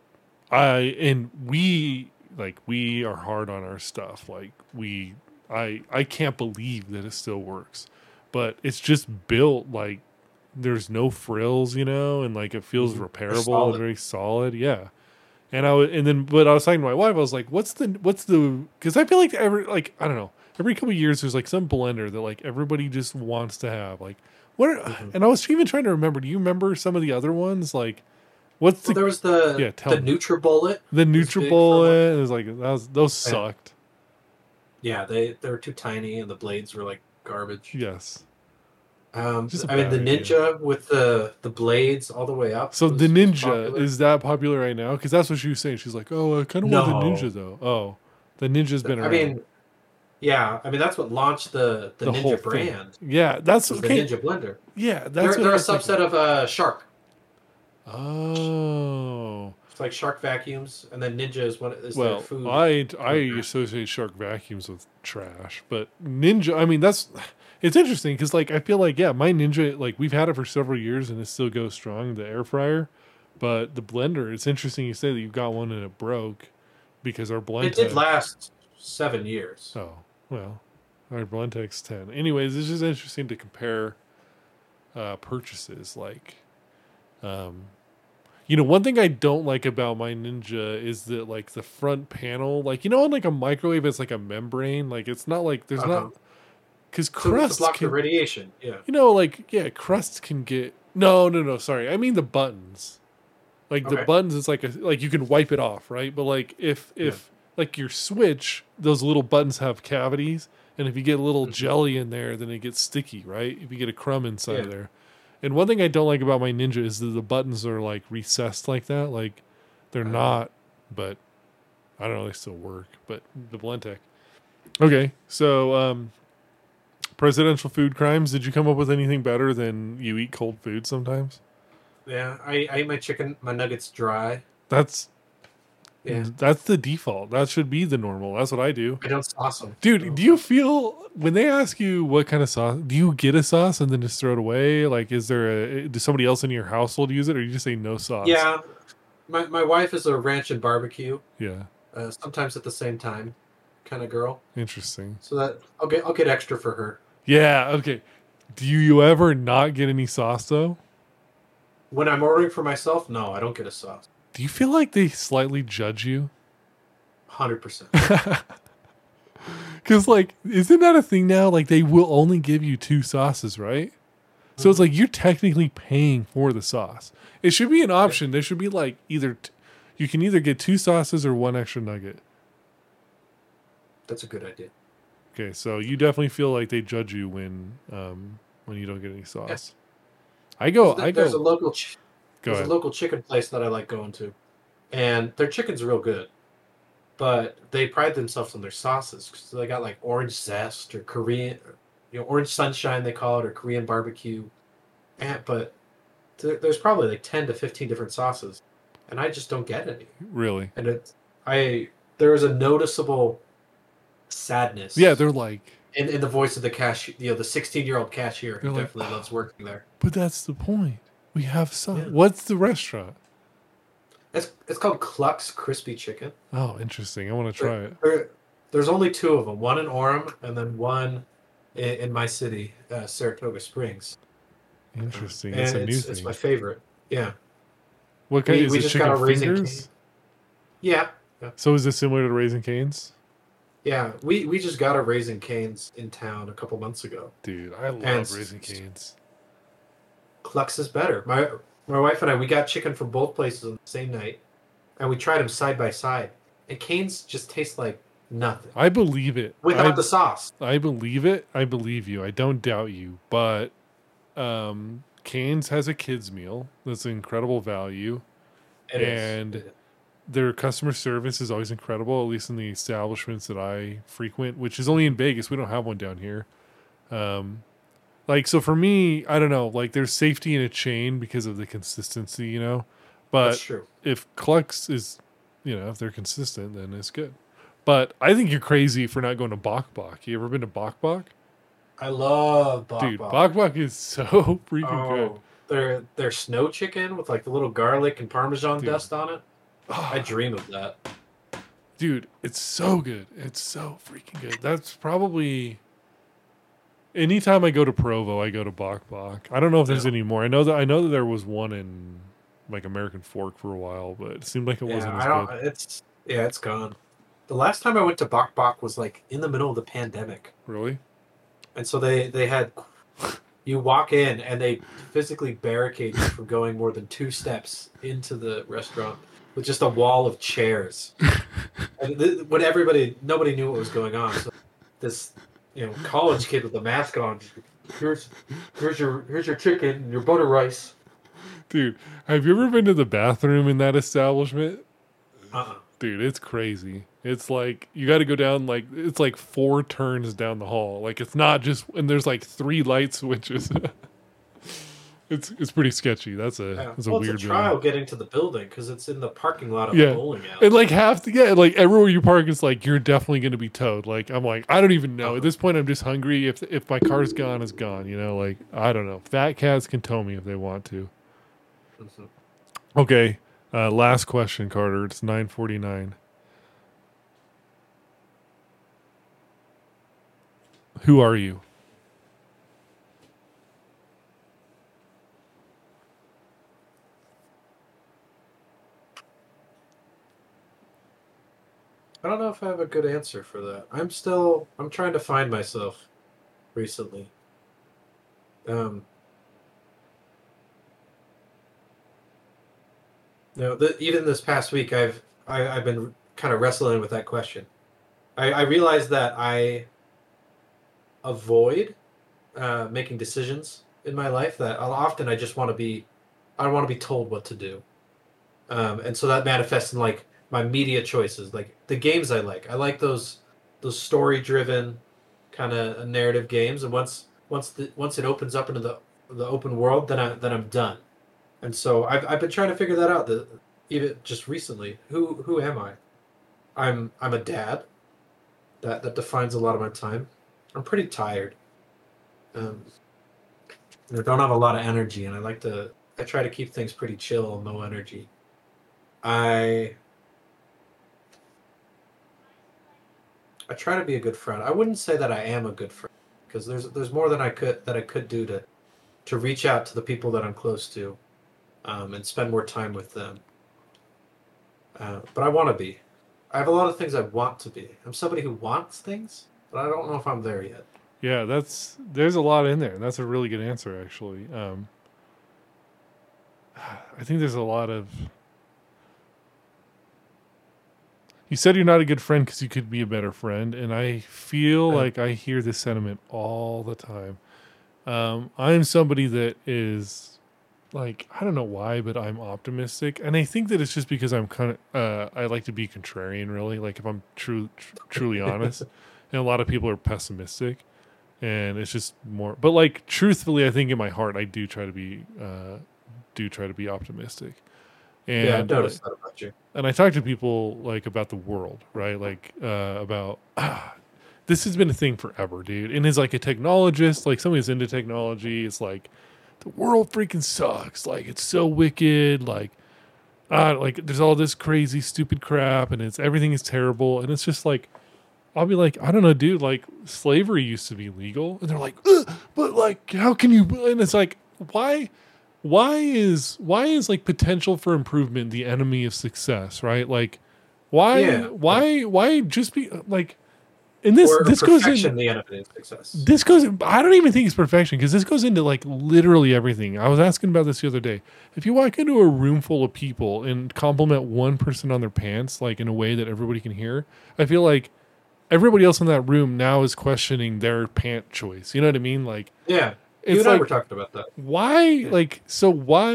we are hard on our stuff. Like I can't believe that it still works, but it's just built like there's no frills, and like it feels They're repairable and solid. very solid. Yeah. But I was talking to my wife. I was like, "What's the?" Because I feel like I don't know. Every couple of years, there's like some blender that like everybody just wants to have. Like, Mhm. and I was even trying to remember. Do you remember some of the other ones? Like, what's Well, the? there was Yeah, the tell me. NutriBullet The was big for a while. NutriBullet. It was like those Yeah, sucked. yeah, they were too tiny and the blades were like garbage. Yes, just a I mean bad the idea. Ninja with the blades all the way up So the was Ninja, popular. is that popular right now? Because that's what she was saying. She's like, "Oh, I kind of want the Ninja No, though." Oh, the Ninja's been I around. mean, yeah, I mean that's what launched the The whole Ninja thing. brand Yeah, that's was the okay. Ninja blender. Yeah, that's what They're I a was thinking. subset of Shark. Oh, It's like Shark vacuums, and then Ninja is their well, food I maker. associate Shark vacuums with trash, but Ninja. I mean, it's interesting because like I feel like yeah, my Ninja like we've had it for several years and it still goes strong. The air fryer, but the blender. It's interesting you say that you've got one and it broke because our It did Blendtec. last 7 years. Oh well, our Blendtec's 10. Anyways, it's just interesting to compare purchases like. Um, one thing I don't like about my Ninja is that like the front panel, like on like a microwave, it's like a membrane. Like it's not like there's not Uh-huh. because To crusts block the can, radiation. Yeah. like yeah, crusts can get no. Sorry, I mean the buttons. Like the Okay. buttons, it's like you can wipe it off, right? But like Yeah. if like your switch, those little buttons have cavities, and if you get a little Mhm. jelly in there, then it gets sticky, right? If you get a crumb inside Yeah. of there. And one thing I don't like about my Ninja is that the buttons are like recessed like that. Like they're Uh, not, but I don't know, they still work. But the Blendtec. Okay, so presidential food crimes. Did you come up with anything better than you eat cold food sometimes? yeah. I eat my nuggets dry. That's Yeah. that's the default. That should be the normal. That's what I do. I don't sauce them. Dude, do you feel when they ask you what kind of sauce, do you get a sauce and then just throw it away? Like, does somebody else in your household use it, or you just say no sauce? Yeah. My wife is a ranch and barbecue, Yeah, sometimes at the same time kind of girl. interesting. So that I'll get extra for her. Yeah, okay. Do you ever not get any sauce though? When I'm ordering for myself, no, I don't get a sauce. Do you feel like they slightly judge you? 100%. Because, like, isn't that a thing now? Like, they will only give you two sauces, right? So it's Mhm. like you're technically paying for the sauce. It should be an Yeah, option. There should be like you can either get two sauces or one extra nugget. that's a good idea. Okay, so you definitely feel like they judge you when you don't get any Yeah. sauce. I go, I There's a go. Go there's a ahead. local chicken place that I like going to, and their chicken's real good. But they pride themselves on their sauces. So they got like orange zest or Korean, orange sunshine they call it, or Korean barbecue. But there's probably like 10 to 15 different sauces, and I just don't get any. Really? And there is a noticeable Yeah, sadness they're like, in the voice of the cashier, the 16-year-old cashier they're who like, definitely loves working there. but that's the point. We have sauce. Yeah, What's the restaurant? it's called Cluck's Crispy Chicken. Oh, interesting. I want to try There, it. there, there's only two of them, one in Orem and then one in my city, Saratoga Springs, Interesting. It's and a new it's my thing. favorite. Yeah, What kind? Is we it just got chicken a Raising Cane. fingers? Yeah, yeah, So is this similar to Raising Cane's? yeah. We just got a Raising Canes in town a couple months ago, Dude, I and love Raising Cane's. Clux is better. My wife and I, we got chicken from both places on the same night, and we tried them side by side. And Canes just taste like nothing I believe it. without the sauce. I believe it. I believe you. I don't doubt you. But Cane's has a kids meal that's incredible value, It is. and their customer service is always incredible. At least in the establishments that I frequent, which is only in Vegas. We don't have one down here. Um, like so for me, I don't know. Like there's safety in a chain because of the consistency, you know. That's But true. if Clux is, if they're consistent, then it's good. But I think you're crazy for not going to Bok Bok. You ever been to Bok Bok? I love Bok Dude, Bok. Bok Bok is so freaking good. Oh, their snow chicken with like the little garlic and Parmesan Dude. dust on it. I dream of that. Dude, it's so good. It's so freaking good. That's probably anytime I go to Provo, I go to Bok Bok. I don't know if there's Yeah. any more. I know that there was one in like American Fork for a while, but it seemed like it wasn't Yeah, as I good. don't. It's gone. The last time I went to Bok Bok was like in the middle of the pandemic, Really? and so they had you walk in and they physically barricade you from going more than 2 steps into the restaurant with just a wall of chairs. And when nobody knew what was going on. So this college kid with a mask on, here's here's your chicken and your butter rice. Dude, have you ever been to the bathroom in that establishment? Uh-uh. Dude, it's crazy. It's like you got to go down like it's like 4 turns down the hall. Like it's not just and there's like 3 light switches. It's pretty sketchy. That's a Yeah. that's a Well, it's a weird trial getting to the building because it's in the parking lot of a yeah. bowling alley. And like like everywhere you park is like you're definitely going to be towed. Like I'm like I don't even know. Uh-huh. At this point I'm just hungry. If my car's gone, it's gone, like I don't know. Fat cats can tow me if they want to. Mhm. Okay. Last question, Carter. It's 9:49. Who are you? I don't know if I have a good answer for that. I'm trying to find myself recently. Um, Even this past week, I've been kind of wrestling with that question. I realized that I avoid making decisions in my life. That often I want to be told what to do, and so that manifests in like my media choices, like the games I like. I like those story driven kind of narrative games, and once it opens up into the open world, then I'm done. And so I've been trying to figure that out. Even just recently, who am I? I'm a dad. That defines a lot of my time. I'm pretty tired. Um, I don't have a lot of energy, and I try to keep things pretty chill, low energy. I I try to be a good friend. I wouldn't say that I am a good friend because there's more than I could do to reach out to the people that I'm close to, and spend more time with them. But I want to be. I have a lot of things I want to be. I'm somebody who wants things, but I don't know if I'm there yet. Yeah, there's a lot in there. That's a really good answer, actually. I think there's a lot of. You said you're not a good friend because you could be a better friend, and I feel Uh, like I hear this sentiment all the time. I'm somebody that is like I don't know why, but I'm optimistic, and I think that it's just because I'm kind of I like to be contrarian, really. Like if I'm truly honest, and a lot of people are pessimistic, and it's just more. But like truthfully, I think in my heart, I do try to be optimistic, yeah, I've and like, noticed that about you. and I talk to people like about the world, right? Like about this has been a thing forever, dude. And as like a technologist, like somebody who's into technology, it's like the world freaking sucks. Like it's so wicked. Like there's all this crazy, stupid crap, and everything is terrible. And it's just like I'll be like, I don't know, dude, like slavery used to be legal. And they're like, ugh, but like, how can you? And it's like, why is like potential for improvement the enemy of success, right? Like, Yeah. why just be like, and this, Or this goes in, perfection the enemy of success. this goes, I don't even think it's perfection because this goes into like literally everything. I was asking about this the other day. If you walk into a room full of people and compliment one person on their pants, like in a way that everybody can hear, I feel like everybody else in that room now is questioning their pant choice. You know what I mean? Like, Yeah. You it's and I like, were talking about that. why, Yeah. like, so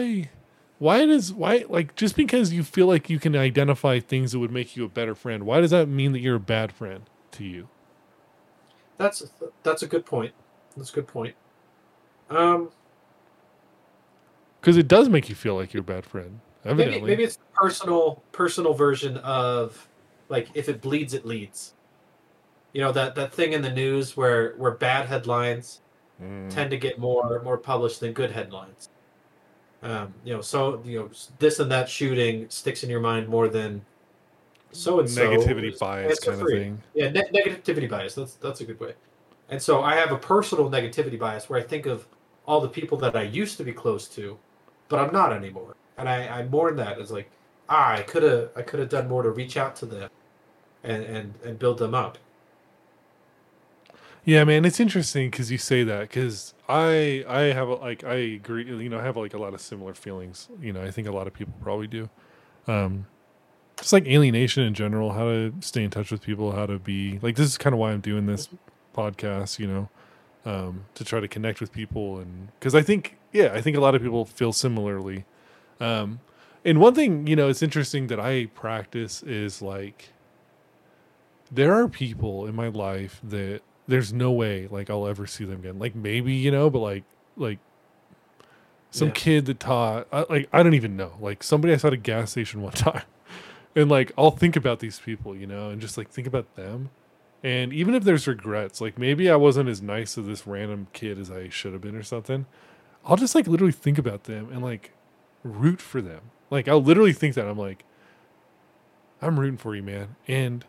why, like, just because you feel like you can identify things that would make you a better friend, why does that mean that you're a bad friend to you? That's a good point. That's a good point. Um, Because it does make you feel like you're a bad friend, evidently. maybe it's the personal version of like if it bleeds, it leads. You know that thing in the news where bad headlines tend to get more published than good headlines. So this and that shooting sticks in your mind more than so and so Negativity is bias cancer kind of free. thing. Yeah, negativity bias. That's a good way. And so I have a personal negativity bias where I think of all the people that I used to be close to, but I'm not anymore, and I mourn that as like I could have done more to reach out to them and build them up. Yeah, man, it's interesting because you say that because I have like I agree. You know, I have like a lot of similar feelings. You know, I think a lot of people probably do. Um, just like alienation in general, how to stay in touch with people, how to be like. This is kind of why I'm doing this podcast. You know, to try to connect with people and because I think a lot of people feel similarly. Um, and one thing it's interesting that I practice is like there are people in my life that there's no way like I'll ever see them again. Like maybe but like some Yeah. kid that taught like I don't even know like somebody I saw at a gas station one time, and like I'll think about these people, and just like think about them, and even if there's regrets, like maybe I wasn't as nice to this random kid as I should have been or something, I'll just like literally think about them and like root for them. Like I'll literally think that I'm like I'm rooting for you, man, and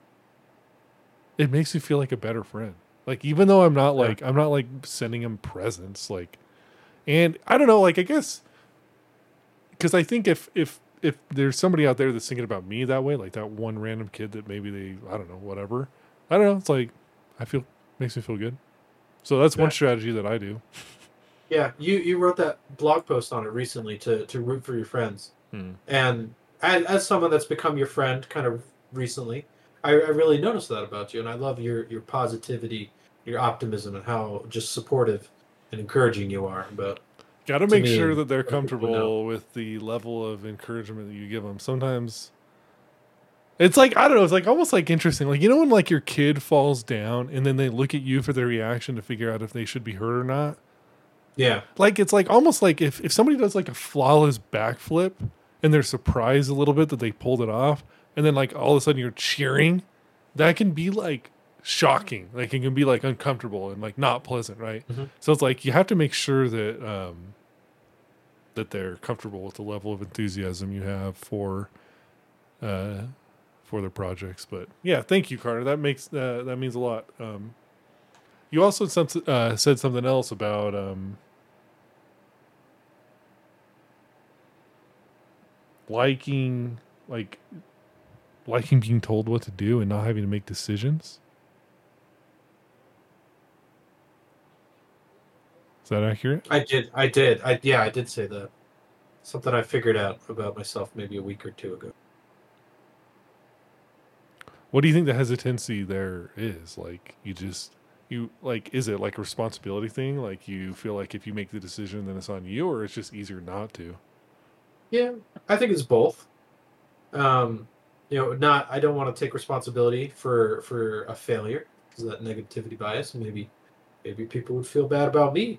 it makes me feel like a better friend. Like even though I'm not like sending him presents, like, and I don't know, like I guess because I think if there's somebody out there that's thinking about me that way, like that one random kid that maybe they I don't know whatever, I don't know. It's like I feel makes me feel good. So that's one Yeah. strategy that I do. Yeah, you wrote that blog post on it recently to root for your friends, Hmm. and as someone that's become your friend kind of recently, I really noticed that about you, and I love your positivity, your optimism, and how just supportive and encouraging you are. But Got to to make me sure and that they're other people would know. comfortable with the level of encouragement that you give them. Sometimes it's like I don't know. It's like almost like interesting. Like when like your kid falls down and then they look at you for their reaction to figure out if they should be hurt or not. Yeah, Like it's like almost like if somebody does like a flawless backflip and they're surprised a little bit that they pulled it off, and then like all of a sudden you're cheering, that can be like shocking. Like it can be like uncomfortable and like not pleasant, right? hmm So it's like you have to make sure that that they're comfortable with the level of enthusiasm you have uh, for their projects. But yeah, thank you, Carter. That means a lot. You also said something else about liking like liking being told what to do and not having to make decisions. Is that accurate? I did say that. Something I figured out about myself maybe a week or two ago. What do you think the hesitancy there is? Like you like is it like a responsibility thing? Like you feel like if you make the decision then it's on you, or it's just easier not to? Yeah, I think it's both. Um, not I don't want to take responsibility for a failure because of that negativity bias. Maybe people would feel bad about me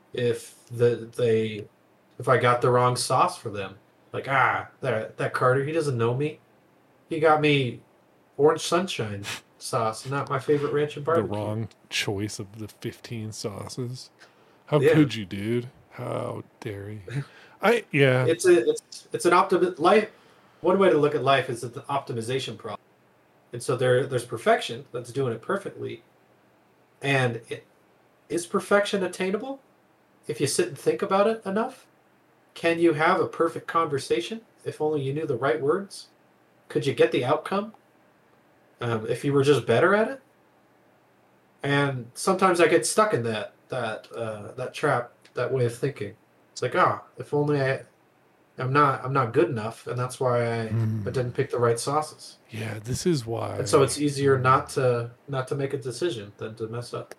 if I got the wrong sauce for them. Like that Carter, he doesn't know me. He got me orange sunshine sauce, not my favorite ranch and The barbecue. wrong choice of the 15 sauces. How Yeah, could you, dude? How dare you? I yeah. it's an optim life. One way to look at life is an optimization problem. And so there's perfection that's doing it perfectly. And is perfection attainable if you sit and think about it enough? Can you have a perfect conversation if only you knew the right words? Could you get the outcome if you were just better at it? And sometimes I get stuck in that trap, that way of thinking. It's like, if only I'm not good enough, and that's why I didn't pick the right sauces. Yeah, this is why. And so it's easier not to make a decision than to mess up.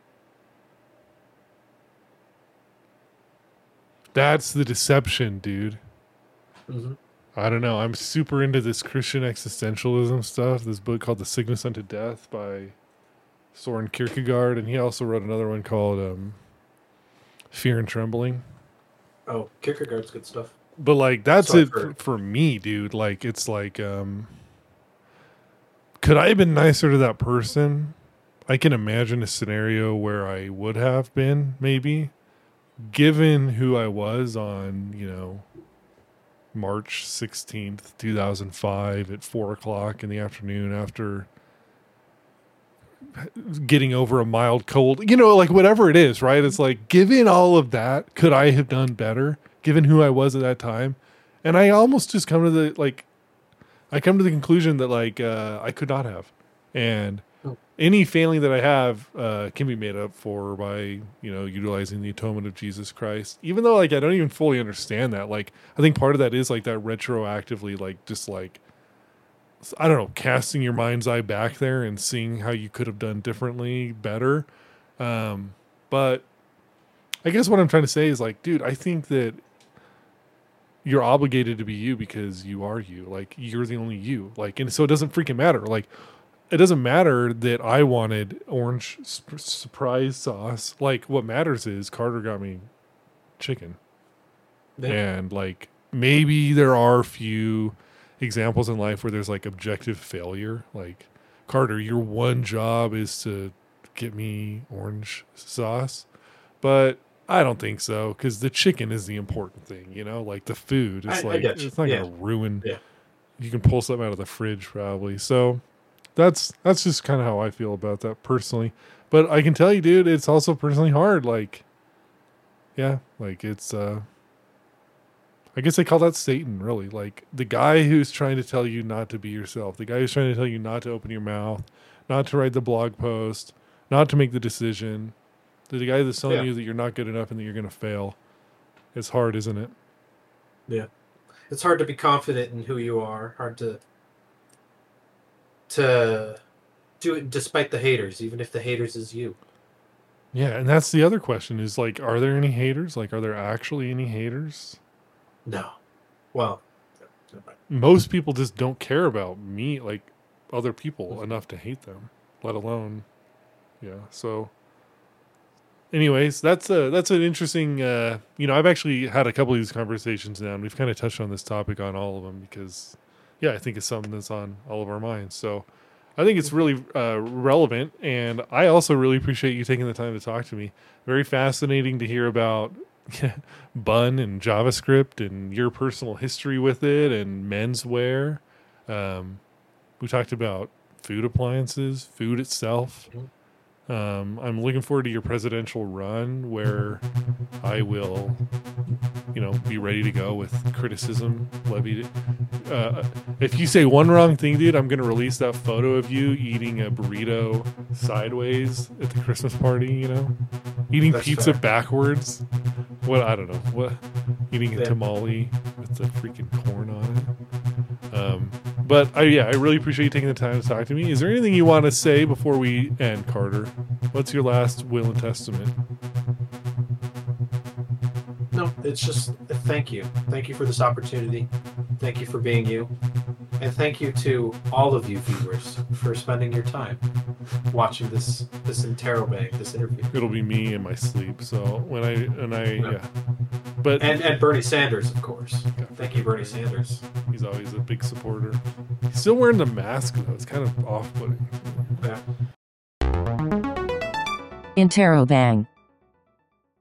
That's the deception, dude. Mm-hmm. I don't know. I'm super into this Christian existentialism stuff. This book called The Sickness Unto Death by Soren Kierkegaard, and he also wrote another one called Fear and Trembling. Oh, Kierkegaard's good stuff. But like that's it for me, dude. Like it's like could I have been nicer to that person? I can imagine a scenario where I would have been, maybe, given who I was on, March 16th, 2005 at 4:00 in the afternoon after getting over a mild cold, like whatever it is, right? It's like, given all of that, could I have done better given who I was at that time? And I almost just come to the conclusion that I could not have. And any failing that I have can be made up for by, utilizing the atonement of Jesus Christ. Even though I don't even fully understand that. I think part of that is that retroactively, I don't know, casting your mind's eye back there and seeing how you could have done differently, better. But I guess what I'm trying to say is dude, I think that you're obligated to be you because you are you. You're the only you. And so it doesn't freaking matter. It doesn't matter that I wanted orange surprise sauce. What matters is Carter got me chicken. Yeah. And maybe there are a few examples in life where there's objective failure. Carter, your one job is to get me orange sauce. But I don't think so, because the chicken is the important thing, the food. It's it's not going to ruin. Yeah. You can pull something out of the fridge probably. So that's just kind of how I feel about that personally. But I can tell you, dude, it's also personally hard. It's I guess they call that Satan, really. The guy who's trying to tell you not to be yourself, the guy who's trying to tell you not to open your mouth, not to write the blog post, not to make the decision, the guy that's telling you that you're not good enough and that you're going to fail. It's hard, isn't it? Yeah. It's hard to be confident in who you are, hard to do it despite the haters, even if the haters is you. Yeah, and that's the other question is, are there any haters? Are there actually any haters? No. Well, most people just don't care about me, other people, enough to hate them, let alone, so anyways, that's an interesting, I've actually had a couple of these conversations now, and we've kind of touched on this topic on all of them because, I think it's something that's on all of our minds. So I think it's really relevant, and I also really appreciate you taking the time to talk to me. Very fascinating to hear about Bun and JavaScript and your personal history with it and menswear. We talked about food appliances, food itself. I'm looking forward to your presidential run where I will, be ready to go with criticism levied. If you say one wrong thing, dude, I'm going to release that photo of you eating a burrito sideways at the Christmas party, eating That's pizza fair. Backwards. I don't know. Eating a tamale with the freaking corn on it. But I really appreciate you taking the time to talk to me. Is there anything you want to say before we end, Carter? What's your last will and testament? No, it's just thank you. Thank you for this opportunity. Thank you for being you. And thank you to all of you viewers for spending your time watching this interrobang, this interview. It'll be me in my sleep. So when I But and Bernie Sanders, of course. Yeah. Thank you, Bernie Sanders. He's always a big supporter. He's still wearing the mask though. It's kind of off-putting. Yeah. Interrobang.